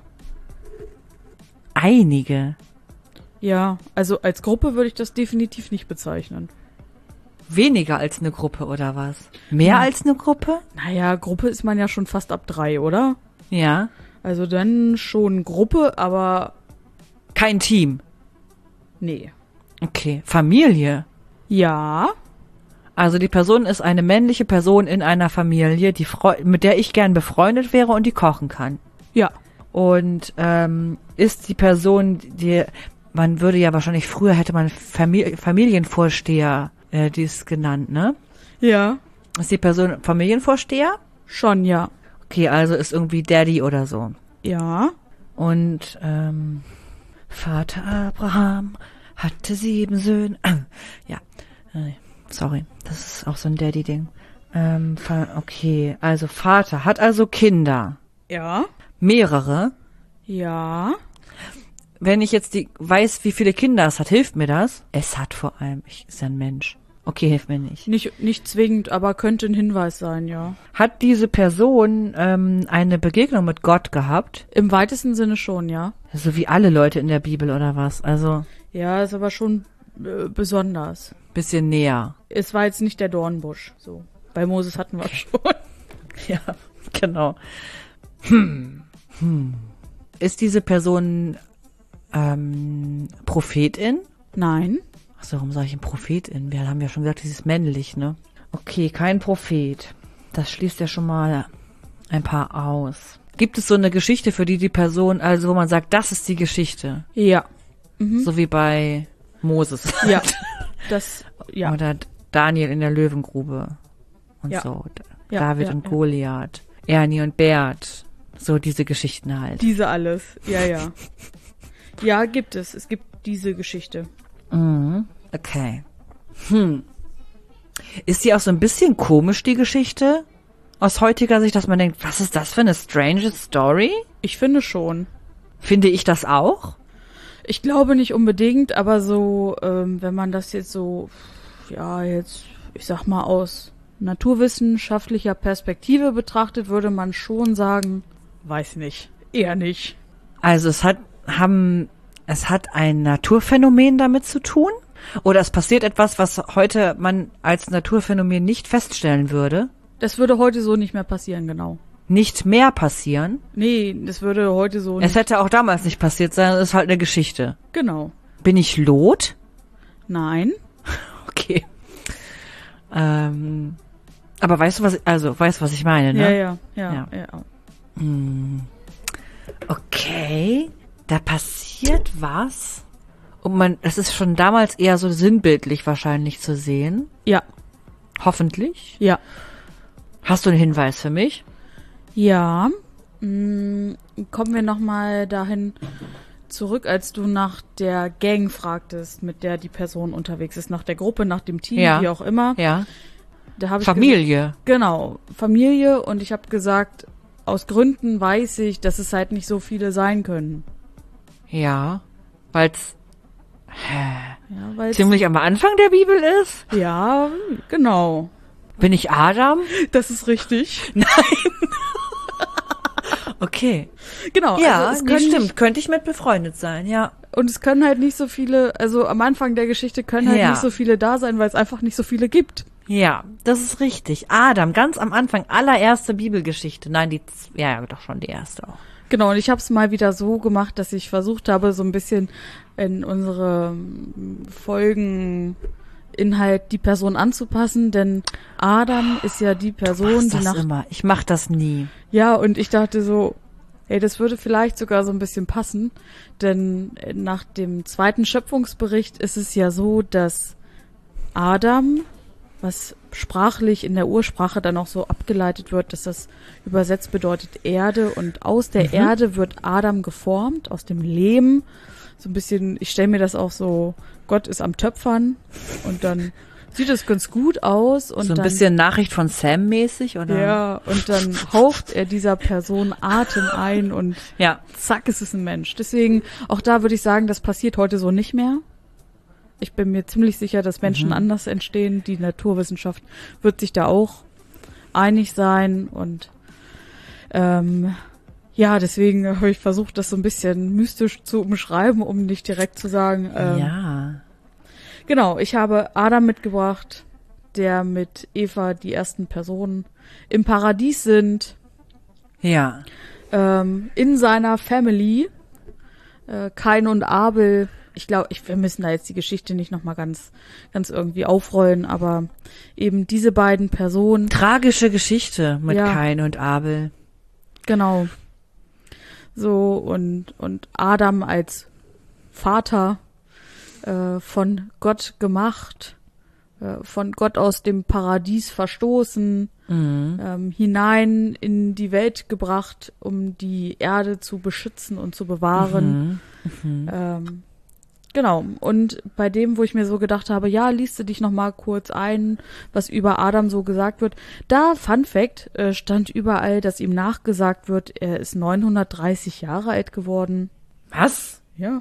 [SPEAKER 1] einige.
[SPEAKER 2] Ja, also als Gruppe würde ich das definitiv nicht bezeichnen.
[SPEAKER 1] Weniger als eine Gruppe oder was? Mehr
[SPEAKER 2] Ja.
[SPEAKER 1] als eine Gruppe?
[SPEAKER 2] Naja, Gruppe ist man ja schon fast ab drei, oder?
[SPEAKER 1] Ja.
[SPEAKER 2] Also dann schon Gruppe, aber
[SPEAKER 1] Kein Team.
[SPEAKER 2] nee.
[SPEAKER 1] Okay. Familie.
[SPEAKER 2] Ja,
[SPEAKER 1] Also die Person ist eine männliche Person in einer Familie, die freu- mit der ich gern befreundet wäre und die kochen kann.
[SPEAKER 2] ja,
[SPEAKER 1] Und ähm, ist die Person, die man würde ja wahrscheinlich früher hätte man Famili- Familienvorsteher, äh, dies genannt, ne?
[SPEAKER 2] ja,
[SPEAKER 1] Ist die Person Familienvorsteher?
[SPEAKER 2] schon, ja.
[SPEAKER 1] Okay, also ist irgendwie Daddy oder so.
[SPEAKER 2] Ja,
[SPEAKER 1] Und ähm, Vater Abraham hatte sieben Söhne. Ja, äh, sorry, das ist auch so ein Daddy-Ding. Ähm, Fa- okay, also Vater hat also Kinder.
[SPEAKER 2] ja,
[SPEAKER 1] Mehrere.
[SPEAKER 2] ja.
[SPEAKER 1] Wenn ich jetzt die weiß, wie viele Kinder es hat, hilft mir das? Es hat vor allem, ich ist ja ein Mensch. Okay, hilft mir nicht.
[SPEAKER 2] Nicht, nicht zwingend, aber könnte ein Hinweis sein, ja.
[SPEAKER 1] Hat diese Person ähm, eine Begegnung mit Gott gehabt?
[SPEAKER 2] Im weitesten Sinne schon, ja.
[SPEAKER 1] So wie alle Leute in der Bibel oder was? Also
[SPEAKER 2] Ja, ist aber schon äh, besonders.
[SPEAKER 1] bisschen näher.
[SPEAKER 2] Es war jetzt nicht der Dornbusch, so. Bei Moses hatten wir schon.
[SPEAKER 1] Ja, genau. Hm. Hm. Ist diese Person ähm, Prophetin?
[SPEAKER 2] Nein.
[SPEAKER 1] Achso, warum sage ich ein Prophetin? Wir haben ja schon gesagt, sie ist männlich, ne? Okay, kein Prophet. Das schließt ja schon mal ein paar aus. Gibt es so eine Geschichte, für die die Person, also wo man sagt, das ist die Geschichte?
[SPEAKER 2] Ja. Mhm.
[SPEAKER 1] So wie bei Moses.
[SPEAKER 2] Ja. Das, ja.
[SPEAKER 1] Oder Daniel in der Löwengrube und
[SPEAKER 2] Ja.
[SPEAKER 1] so.
[SPEAKER 2] Ja,
[SPEAKER 1] David
[SPEAKER 2] ja,
[SPEAKER 1] und
[SPEAKER 2] ja.
[SPEAKER 1] Goliath. Ernie und Bert. So diese Geschichten halt.
[SPEAKER 2] Diese alles. Ja, ja. Ja, gibt es. Es gibt diese Geschichte.
[SPEAKER 1] Mhm. Okay. Hm. Ist die auch so ein bisschen komisch, die Geschichte? Aus heutiger Sicht, dass man denkt, was ist das für eine strange Story?
[SPEAKER 2] Ich finde schon.
[SPEAKER 1] Finde ich das auch?
[SPEAKER 2] Ich glaube nicht unbedingt, aber so, ähm, wenn man das jetzt so, ja, jetzt, ich sag mal, aus naturwissenschaftlicher Perspektive betrachtet, würde man schon sagen, weiß nicht. Eher nicht.
[SPEAKER 1] Also es hat, haben, es hat ein Naturphänomen damit zu tun? Oder es passiert etwas, was heute man als Naturphänomen nicht feststellen würde?
[SPEAKER 2] Das würde heute so nicht mehr passieren, genau.
[SPEAKER 1] Nicht mehr passieren?
[SPEAKER 2] Nee, das würde heute so
[SPEAKER 1] Es
[SPEAKER 2] nicht.
[SPEAKER 1] hätte auch damals nicht passiert sein, es ist halt eine Geschichte.
[SPEAKER 2] Genau.
[SPEAKER 1] Bin ich Lot?
[SPEAKER 2] Nein.
[SPEAKER 1] Okay. Ähm, Aber weißt du, was, also, weißt du, was ich meine, ne?
[SPEAKER 2] Ja, ja, ja,
[SPEAKER 1] Ja.
[SPEAKER 2] ja.
[SPEAKER 1] Hm. Okay, da passiert was. Und man, es ist schon damals eher so sinnbildlich wahrscheinlich zu sehen.
[SPEAKER 2] Ja,
[SPEAKER 1] Hoffentlich.
[SPEAKER 2] ja.
[SPEAKER 1] Hast du einen Hinweis für mich?
[SPEAKER 2] Ja. Mh, kommen wir nochmal dahin zurück, als du nach der Gang fragtest, mit der die Person unterwegs ist. Nach der Gruppe, nach dem Team,
[SPEAKER 1] Ja.
[SPEAKER 2] wie auch immer.
[SPEAKER 1] Ja.
[SPEAKER 2] Da hab ich
[SPEAKER 1] Familie.
[SPEAKER 2] ges- Genau, Familie. Und ich habe gesagt, aus Gründen weiß ich, dass es halt nicht so viele sein können.
[SPEAKER 1] Ja. Weil's
[SPEAKER 2] Ja, weil's-
[SPEAKER 1] ziemlich am Anfang der Bibel ist.
[SPEAKER 2] Ja, genau.
[SPEAKER 1] Bin ich Adam?
[SPEAKER 2] Das ist richtig.
[SPEAKER 1] Okay.
[SPEAKER 2] Genau.
[SPEAKER 1] Ja,
[SPEAKER 2] also es
[SPEAKER 1] nee,
[SPEAKER 2] können
[SPEAKER 1] stimmt.
[SPEAKER 2] nicht,
[SPEAKER 1] Könnte ich mit befreundet sein, ja.
[SPEAKER 2] und es können halt nicht so viele, also am Anfang der Geschichte können halt
[SPEAKER 1] Ja.
[SPEAKER 2] nicht so viele da sein, weil es einfach nicht so viele gibt.
[SPEAKER 1] Ja, das ist richtig. Adam, ganz am Anfang, allererste Bibelgeschichte. Nein, die, z- ja, ja, doch schon die erste auch.
[SPEAKER 2] Genau, und ich habe es mal wieder so gemacht, dass ich versucht habe, so ein bisschen in unsere mm, Folgeninhalt die Person anzupassen, denn Adam ist ja die Person,
[SPEAKER 1] Machst
[SPEAKER 2] die
[SPEAKER 1] das
[SPEAKER 2] nach...
[SPEAKER 1] immer. Ich mach das nie.
[SPEAKER 2] Ja, und ich dachte so, ey, das würde vielleicht sogar so ein bisschen passen, denn nach dem zweiten Schöpfungsbericht ist es ja so, dass Adam, was sprachlich in der Ursprache dann auch so abgeleitet wird, dass das übersetzt bedeutet Erde, und aus der
[SPEAKER 1] Mhm.
[SPEAKER 2] Erde wird Adam geformt, aus dem Lehm. So ein bisschen, ich stelle mir das auch so, Gott ist am Töpfern und dann sieht es ganz gut aus und
[SPEAKER 1] So ein
[SPEAKER 2] dann
[SPEAKER 1] bisschen Nachricht von Sam mäßig, oder?
[SPEAKER 2] ja, und dann haucht er dieser Person Atem ein und
[SPEAKER 1] Ja.
[SPEAKER 2] zack, ist es ein Mensch. Deswegen, auch da würde ich sagen, das passiert heute so nicht mehr. Ich bin mir ziemlich sicher, dass Menschen
[SPEAKER 1] Mhm.
[SPEAKER 2] anders entstehen. Die Naturwissenschaft wird sich da auch einig sein und ähm, ja, deswegen habe ich versucht, das so ein bisschen mystisch zu umschreiben, um nicht direkt zu sagen, ähm,
[SPEAKER 1] Ja.
[SPEAKER 2] genau, ich habe Adam mitgebracht, der mit Eva die ersten Personen im Paradies sind,
[SPEAKER 1] Ja.
[SPEAKER 2] ähm, in seiner Family, äh, Kain und Abel. Ich glaube, ich, wir müssen da jetzt die Geschichte nicht nochmal ganz, ganz irgendwie aufrollen, aber eben diese beiden Personen,
[SPEAKER 1] Tragische Geschichte mit
[SPEAKER 2] Ja.
[SPEAKER 1] Kain und Abel.
[SPEAKER 2] genau, so und, und Adam als Vater, äh, von Gott gemacht, äh, von Gott aus dem Paradies verstoßen,
[SPEAKER 1] Mhm.
[SPEAKER 2] ähm, hinein in die Welt gebracht, um die Erde zu beschützen und zu bewahren.
[SPEAKER 1] Mhm.
[SPEAKER 2] Ähm, genau. Und bei dem, wo ich mir so gedacht habe, ja, liest du dich noch mal kurz ein, was über Adam so gesagt wird. Da, Fun Fact, äh, stand überall, dass ihm nachgesagt wird, er ist neunhundertdreißig Jahre alt geworden.
[SPEAKER 1] Was?
[SPEAKER 2] Ja.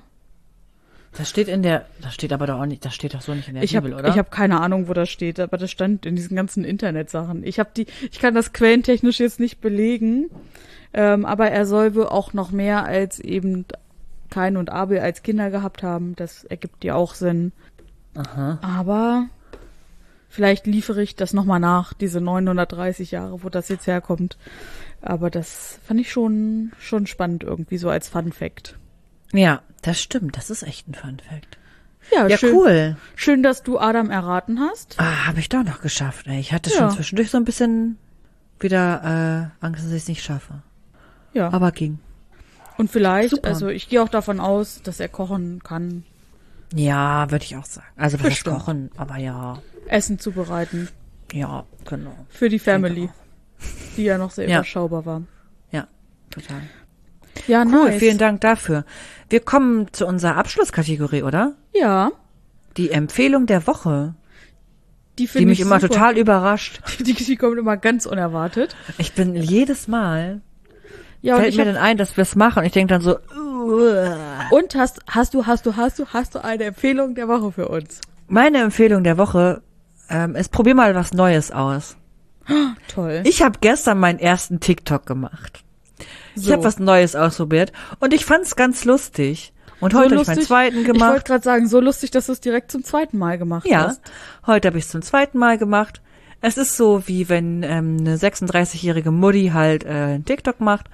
[SPEAKER 1] Das steht in der, das steht aber doch auch nicht, das steht doch so nicht in der
[SPEAKER 2] Ich habe
[SPEAKER 1] Bibel, oder?
[SPEAKER 2] ich hab keine Ahnung, wo das steht, aber das stand in diesen ganzen Internetsachen. Ich habe die, ich kann das quellentechnisch jetzt nicht belegen, ähm, aber er soll wohl auch noch mehr als eben Kain und Abel als Kinder gehabt haben. Das ergibt ja auch Sinn.
[SPEAKER 1] Aha.
[SPEAKER 2] Aber vielleicht liefere ich das nochmal nach, diese neunhundertdreißig Jahre, wo das jetzt herkommt. Aber das fand ich schon, schon spannend irgendwie, so als Fun Fact.
[SPEAKER 1] Ja, das stimmt. Das ist echt ein Fun Fact.
[SPEAKER 2] Ja,
[SPEAKER 1] Ja,
[SPEAKER 2] schön,
[SPEAKER 1] cool.
[SPEAKER 2] schön, dass du Adam erraten hast.
[SPEAKER 1] Ah, habe ich doch noch geschafft. Ey. Ich hatte
[SPEAKER 2] Ja.
[SPEAKER 1] schon zwischendurch so ein bisschen wieder äh, Angst, dass ich es nicht schaffe.
[SPEAKER 2] Ja.
[SPEAKER 1] Aber ging.
[SPEAKER 2] Und vielleicht,
[SPEAKER 1] Super.
[SPEAKER 2] also ich gehe auch davon aus, dass er kochen kann,
[SPEAKER 1] Ja, würde ich auch sagen. Also was heißt
[SPEAKER 2] Bestimmt.
[SPEAKER 1] kochen, aber ja.
[SPEAKER 2] Essen zubereiten.
[SPEAKER 1] Ja, genau.
[SPEAKER 2] Für die Family,
[SPEAKER 1] denke
[SPEAKER 2] die ja noch sehr
[SPEAKER 1] Ja.
[SPEAKER 2] überschaubar war.
[SPEAKER 1] Ja, total.
[SPEAKER 2] Ja,
[SPEAKER 1] Cool,
[SPEAKER 2] nice.
[SPEAKER 1] vielen Dank dafür. Wir kommen zu unserer Abschlusskategorie, oder?
[SPEAKER 2] Ja,
[SPEAKER 1] Die Empfehlung der Woche,
[SPEAKER 2] die
[SPEAKER 1] die
[SPEAKER 2] finde
[SPEAKER 1] mich
[SPEAKER 2] ich
[SPEAKER 1] immer
[SPEAKER 2] super.
[SPEAKER 1] total überrascht.
[SPEAKER 2] Die, die kommt immer ganz unerwartet.
[SPEAKER 1] Ich bin jedes Mal,
[SPEAKER 2] Ja, und,
[SPEAKER 1] fällt
[SPEAKER 2] ich
[SPEAKER 1] mir
[SPEAKER 2] hab,
[SPEAKER 1] dann ein, dass wir es machen und ich denke dann so, uah.
[SPEAKER 2] und hast, hast du, hast du, hast du, hast du eine Empfehlung der Woche für uns?
[SPEAKER 1] Meine Empfehlung der Woche ähm, ist, probier mal was Neues aus.
[SPEAKER 2] Toll.
[SPEAKER 1] Ich habe gestern meinen ersten TikTok gemacht. Ich
[SPEAKER 2] So.
[SPEAKER 1] habe was Neues ausprobiert und ich fand's ganz lustig. Und
[SPEAKER 2] So
[SPEAKER 1] heute habe ich meinen
[SPEAKER 2] lustig.
[SPEAKER 1] zweiten
[SPEAKER 2] Ich wollte
[SPEAKER 1] gemacht.
[SPEAKER 2] gerade sagen, so lustig, dass du es direkt zum zweiten Mal gemacht
[SPEAKER 1] Ja,
[SPEAKER 2] hast.
[SPEAKER 1] heute habe ich es zum zweiten Mal gemacht. Es ist so, wie wenn ähm, eine sechsunddreißigjährige Mutti halt äh, einen TikTok macht.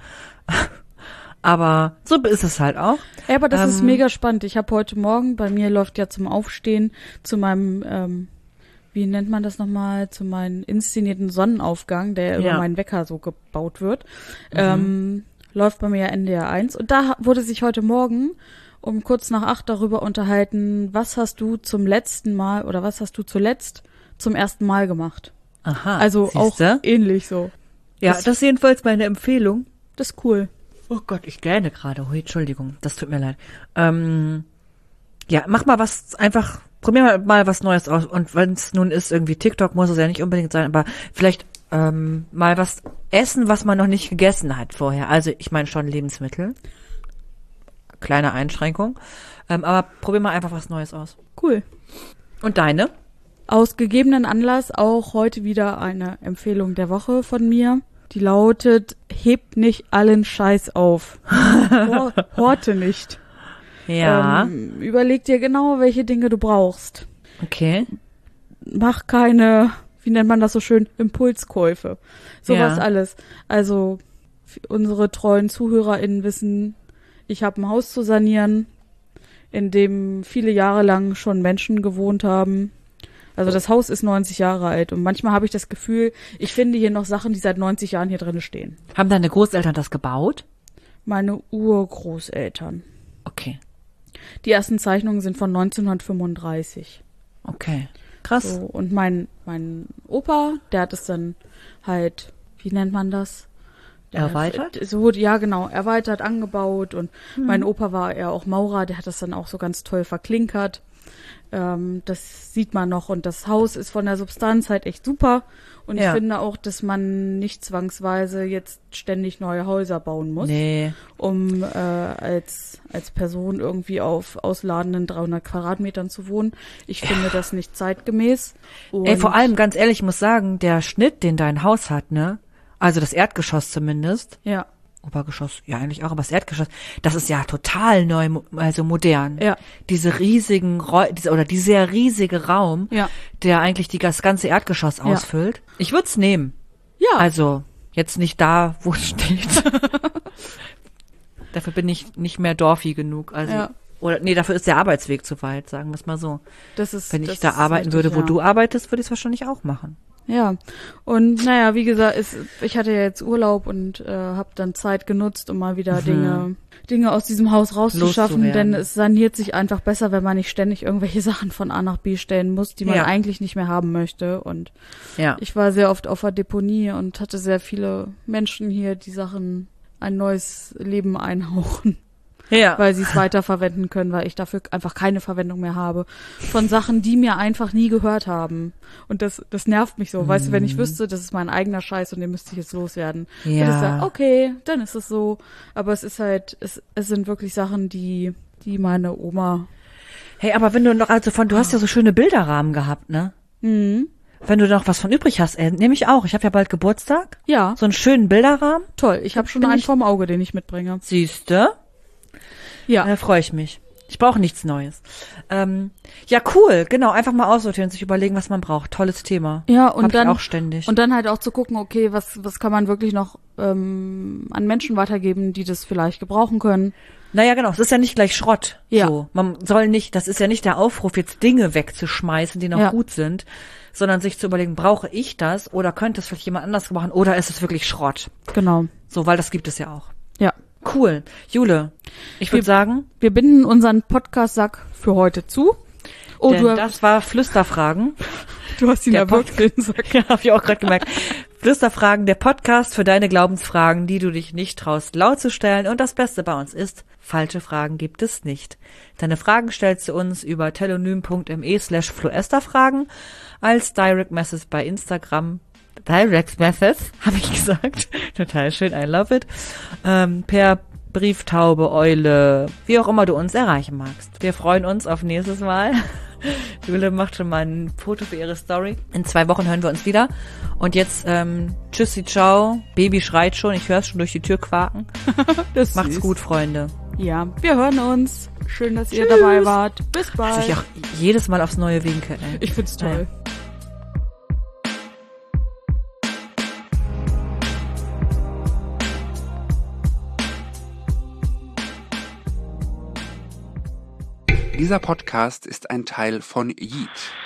[SPEAKER 1] Aber so ist es halt auch.
[SPEAKER 2] Ja, aber das ist
[SPEAKER 1] Ähm,
[SPEAKER 2] mega spannend. Ich habe heute Morgen, bei mir läuft ja zum Aufstehen zu meinem ähm, wie nennt man das nochmal, zu meinem inszenierten Sonnenaufgang, der
[SPEAKER 1] Ja.
[SPEAKER 2] über meinen Wecker so gebaut wird,
[SPEAKER 1] Mhm.
[SPEAKER 2] ähm, läuft bei mir ja N D R eins. Und da wurde sich heute Morgen um kurz nach acht darüber unterhalten, was hast du zum letzten Mal oder was hast du zuletzt zum ersten Mal gemacht?
[SPEAKER 1] Aha.
[SPEAKER 2] Also
[SPEAKER 1] siehste?
[SPEAKER 2] auch ähnlich so.
[SPEAKER 1] Ja,
[SPEAKER 2] das-
[SPEAKER 1] das ist jedenfalls meine Empfehlung.
[SPEAKER 2] Das ist cool.
[SPEAKER 1] Oh Gott, ich gähne gerade. Oh, Entschuldigung, das tut mir leid. Ähm, ja, mach mal was, einfach, probier mal, mal was Neues aus. Und wenn es nun ist, irgendwie TikTok, muss es ja nicht unbedingt sein, aber vielleicht ähm, mal was essen, was man noch nicht gegessen hat vorher. Also ich meine schon Lebensmittel. Kleine Einschränkung. Ähm, aber probier mal einfach was Neues aus.
[SPEAKER 2] Cool.
[SPEAKER 1] Und deine?
[SPEAKER 2] Aus gegebenen Anlass auch heute wieder eine Empfehlung der Woche von mir. Die lautet, hebt nicht allen Scheiß auf. Hor horte nicht.
[SPEAKER 1] Ja,
[SPEAKER 2] Ähm, überleg dir genau, welche Dinge du brauchst.
[SPEAKER 1] okay.
[SPEAKER 2] Mach keine, wie nennt man das so schön, Impulskäufe. Sowas
[SPEAKER 1] Ja.
[SPEAKER 2] alles. Also f- unsere treuen ZuhörerInnen wissen, ich habe ein Haus zu sanieren, in dem viele Jahre lang schon Menschen gewohnt haben. Also das Haus ist neunzig Jahre alt und manchmal habe ich das Gefühl, ich finde hier noch Sachen, die seit neunzig Jahren hier drin stehen.
[SPEAKER 1] Haben deine Großeltern das gebaut?
[SPEAKER 2] Meine Urgroßeltern.
[SPEAKER 1] Okay,
[SPEAKER 2] Die ersten Zeichnungen sind von neunzehnhundertfünfunddreißig.
[SPEAKER 1] okay. Krass.
[SPEAKER 2] So, und mein, mein Opa, der hat es dann halt, wie nennt man das? Der-
[SPEAKER 1] Erweitert?
[SPEAKER 2] Es wurde, ja genau, erweitert, angebaut und
[SPEAKER 1] Mhm.
[SPEAKER 2] mein Opa war ja auch Maurer, der hat das dann auch so ganz toll verklinkert. Ähm, das sieht man noch und das Haus ist von der Substanz halt echt super und
[SPEAKER 1] Ja.
[SPEAKER 2] ich finde auch, dass man nicht zwangsweise jetzt ständig neue Häuser bauen muss,
[SPEAKER 1] Nee.
[SPEAKER 2] um äh, als, als Person irgendwie auf ausladenden dreihundert Quadratmetern zu wohnen. Ich finde das nicht zeitgemäß. Und
[SPEAKER 1] Ey, vor allem, ganz ehrlich, ich muss sagen, der Schnitt, den dein Haus hat, ne? Also das Erdgeschoss zumindest.
[SPEAKER 2] Ja,
[SPEAKER 1] Obergeschoss, ja eigentlich auch, aber das Erdgeschoss, das ist ja total neu, mo- also modern.
[SPEAKER 2] ja,
[SPEAKER 1] Diese riesigen, Räu diese, oder dieser riesige Raum,
[SPEAKER 2] ja.
[SPEAKER 1] der eigentlich die, das ganze Erdgeschoss
[SPEAKER 2] Ja.
[SPEAKER 1] ausfüllt. Ich würde es nehmen.
[SPEAKER 2] Ja,
[SPEAKER 1] Also, jetzt nicht da, wo es steht. Dafür bin ich nicht mehr dorfi genug. Also,
[SPEAKER 2] Ja.
[SPEAKER 1] oder, nee, dafür ist der Arbeitsweg zu weit, sagen wir es mal so.
[SPEAKER 2] das ist.
[SPEAKER 1] Wenn ich
[SPEAKER 2] das
[SPEAKER 1] da
[SPEAKER 2] ist
[SPEAKER 1] arbeiten
[SPEAKER 2] richtig,
[SPEAKER 1] würde, wo
[SPEAKER 2] ja.
[SPEAKER 1] du arbeitest, würde ich es wahrscheinlich auch machen.
[SPEAKER 2] Ja, und naja, wie gesagt, es, ich hatte ja jetzt Urlaub und äh, habe dann Zeit genutzt, um mal wieder
[SPEAKER 1] Mhm.
[SPEAKER 2] Dinge, Dinge aus diesem Haus rauszuschaffen,
[SPEAKER 1] Loszuwerden.
[SPEAKER 2] denn es saniert sich einfach besser, wenn man nicht ständig irgendwelche Sachen von A nach B stellen muss, die man
[SPEAKER 1] Ja.
[SPEAKER 2] eigentlich nicht mehr haben möchte. Und
[SPEAKER 1] Ja.
[SPEAKER 2] ich war sehr oft auf der Deponie und hatte sehr viele Menschen hier, die Sachen ein neues Leben einhauchen,
[SPEAKER 1] Ja.
[SPEAKER 2] weil sie es weiterverwenden können, weil ich dafür einfach keine Verwendung mehr habe. Von Sachen, die mir einfach nie gehört haben. Und das, das nervt mich so. Weißt du, wenn ich wüsste, das ist mein eigener Scheiß und den müsste ich jetzt loswerden. Würde ich
[SPEAKER 1] Ja.
[SPEAKER 2] sagen, okay, dann ist es so. Aber es ist halt, es, es sind wirklich Sachen, die, die meine Oma.
[SPEAKER 1] Hey, aber wenn du noch, also von, du hast ja so schöne Bilderrahmen gehabt, ne?
[SPEAKER 2] Mhm.
[SPEAKER 1] Wenn du noch was von übrig hast, ey, nehme ich auch. Ich habe ja bald Geburtstag.
[SPEAKER 2] Ja,
[SPEAKER 1] So einen schönen Bilderrahmen.
[SPEAKER 2] toll. Ich habe schon
[SPEAKER 1] bin
[SPEAKER 2] einen
[SPEAKER 1] ich-
[SPEAKER 2] vorm Auge, den ich mitbringe.
[SPEAKER 1] Siehste?
[SPEAKER 2] Ja.
[SPEAKER 1] Da freue ich mich. Ich brauche nichts Neues. Ähm, ja, cool. Genau, einfach mal aussortieren, sich überlegen, was man braucht. Tolles Thema.
[SPEAKER 2] Ja, und
[SPEAKER 1] Hab
[SPEAKER 2] dann
[SPEAKER 1] ich auch ständig.
[SPEAKER 2] und dann halt auch zu gucken, okay, was was kann man wirklich noch ähm, an Menschen weitergeben, die das vielleicht gebrauchen können.
[SPEAKER 1] Naja, genau. Es ist ja nicht gleich Schrott.
[SPEAKER 2] Ja.
[SPEAKER 1] So. Man soll nicht, das ist ja nicht der Aufruf, jetzt Dinge wegzuschmeißen, die noch
[SPEAKER 2] Ja.
[SPEAKER 1] gut sind, sondern sich zu überlegen, brauche ich das oder könnte es vielleicht jemand anders gebrauchen oder ist es wirklich Schrott?
[SPEAKER 2] Genau.
[SPEAKER 1] So, weil das gibt es ja auch.
[SPEAKER 2] Ja.
[SPEAKER 1] Cool. Jule, ich würde
[SPEAKER 2] Wir-
[SPEAKER 1] sagen,
[SPEAKER 2] Wir binden unseren Podcast-Sack für heute zu. Oh,
[SPEAKER 1] denn
[SPEAKER 2] du,
[SPEAKER 1] das war Flüsterfragen.
[SPEAKER 2] du hast ihn
[SPEAKER 1] der
[SPEAKER 2] erwürgt, den Sack.
[SPEAKER 1] Ja, hab ich auch gerade gemerkt. Flüsterfragen, der Podcast für deine Glaubensfragen, die du dich nicht traust, laut zu stellen. Und das Beste bei uns ist, falsche Fragen gibt es nicht. Deine Fragen stellst du uns über telonym.me slash floesterfragen als Direct Message bei Instagram. Direct Message, habe ich gesagt. Total schön, I love it. Ähm, per Brieftaube, Eule, wie auch immer du uns erreichen magst. Wir freuen uns auf nächstes Mal. Jule macht schon mal ein Foto für ihre Story. In zwei Wochen hören wir uns wieder. Und jetzt ähm, tschüssi, ciao. Baby schreit schon, ich höre es schon durch die Tür quaken.
[SPEAKER 2] Das ist
[SPEAKER 1] Macht's
[SPEAKER 2] süß.
[SPEAKER 1] gut, Freunde.
[SPEAKER 2] Ja, wir hören uns. Schön, dass ihr
[SPEAKER 1] Tschüss.
[SPEAKER 2] dabei wart. Bis bald.
[SPEAKER 1] Dass ich auch jedes Mal aufs Neue winke. Ey.
[SPEAKER 2] Ich find's toll.
[SPEAKER 3] Dieser Podcast ist ein Teil von Yeet.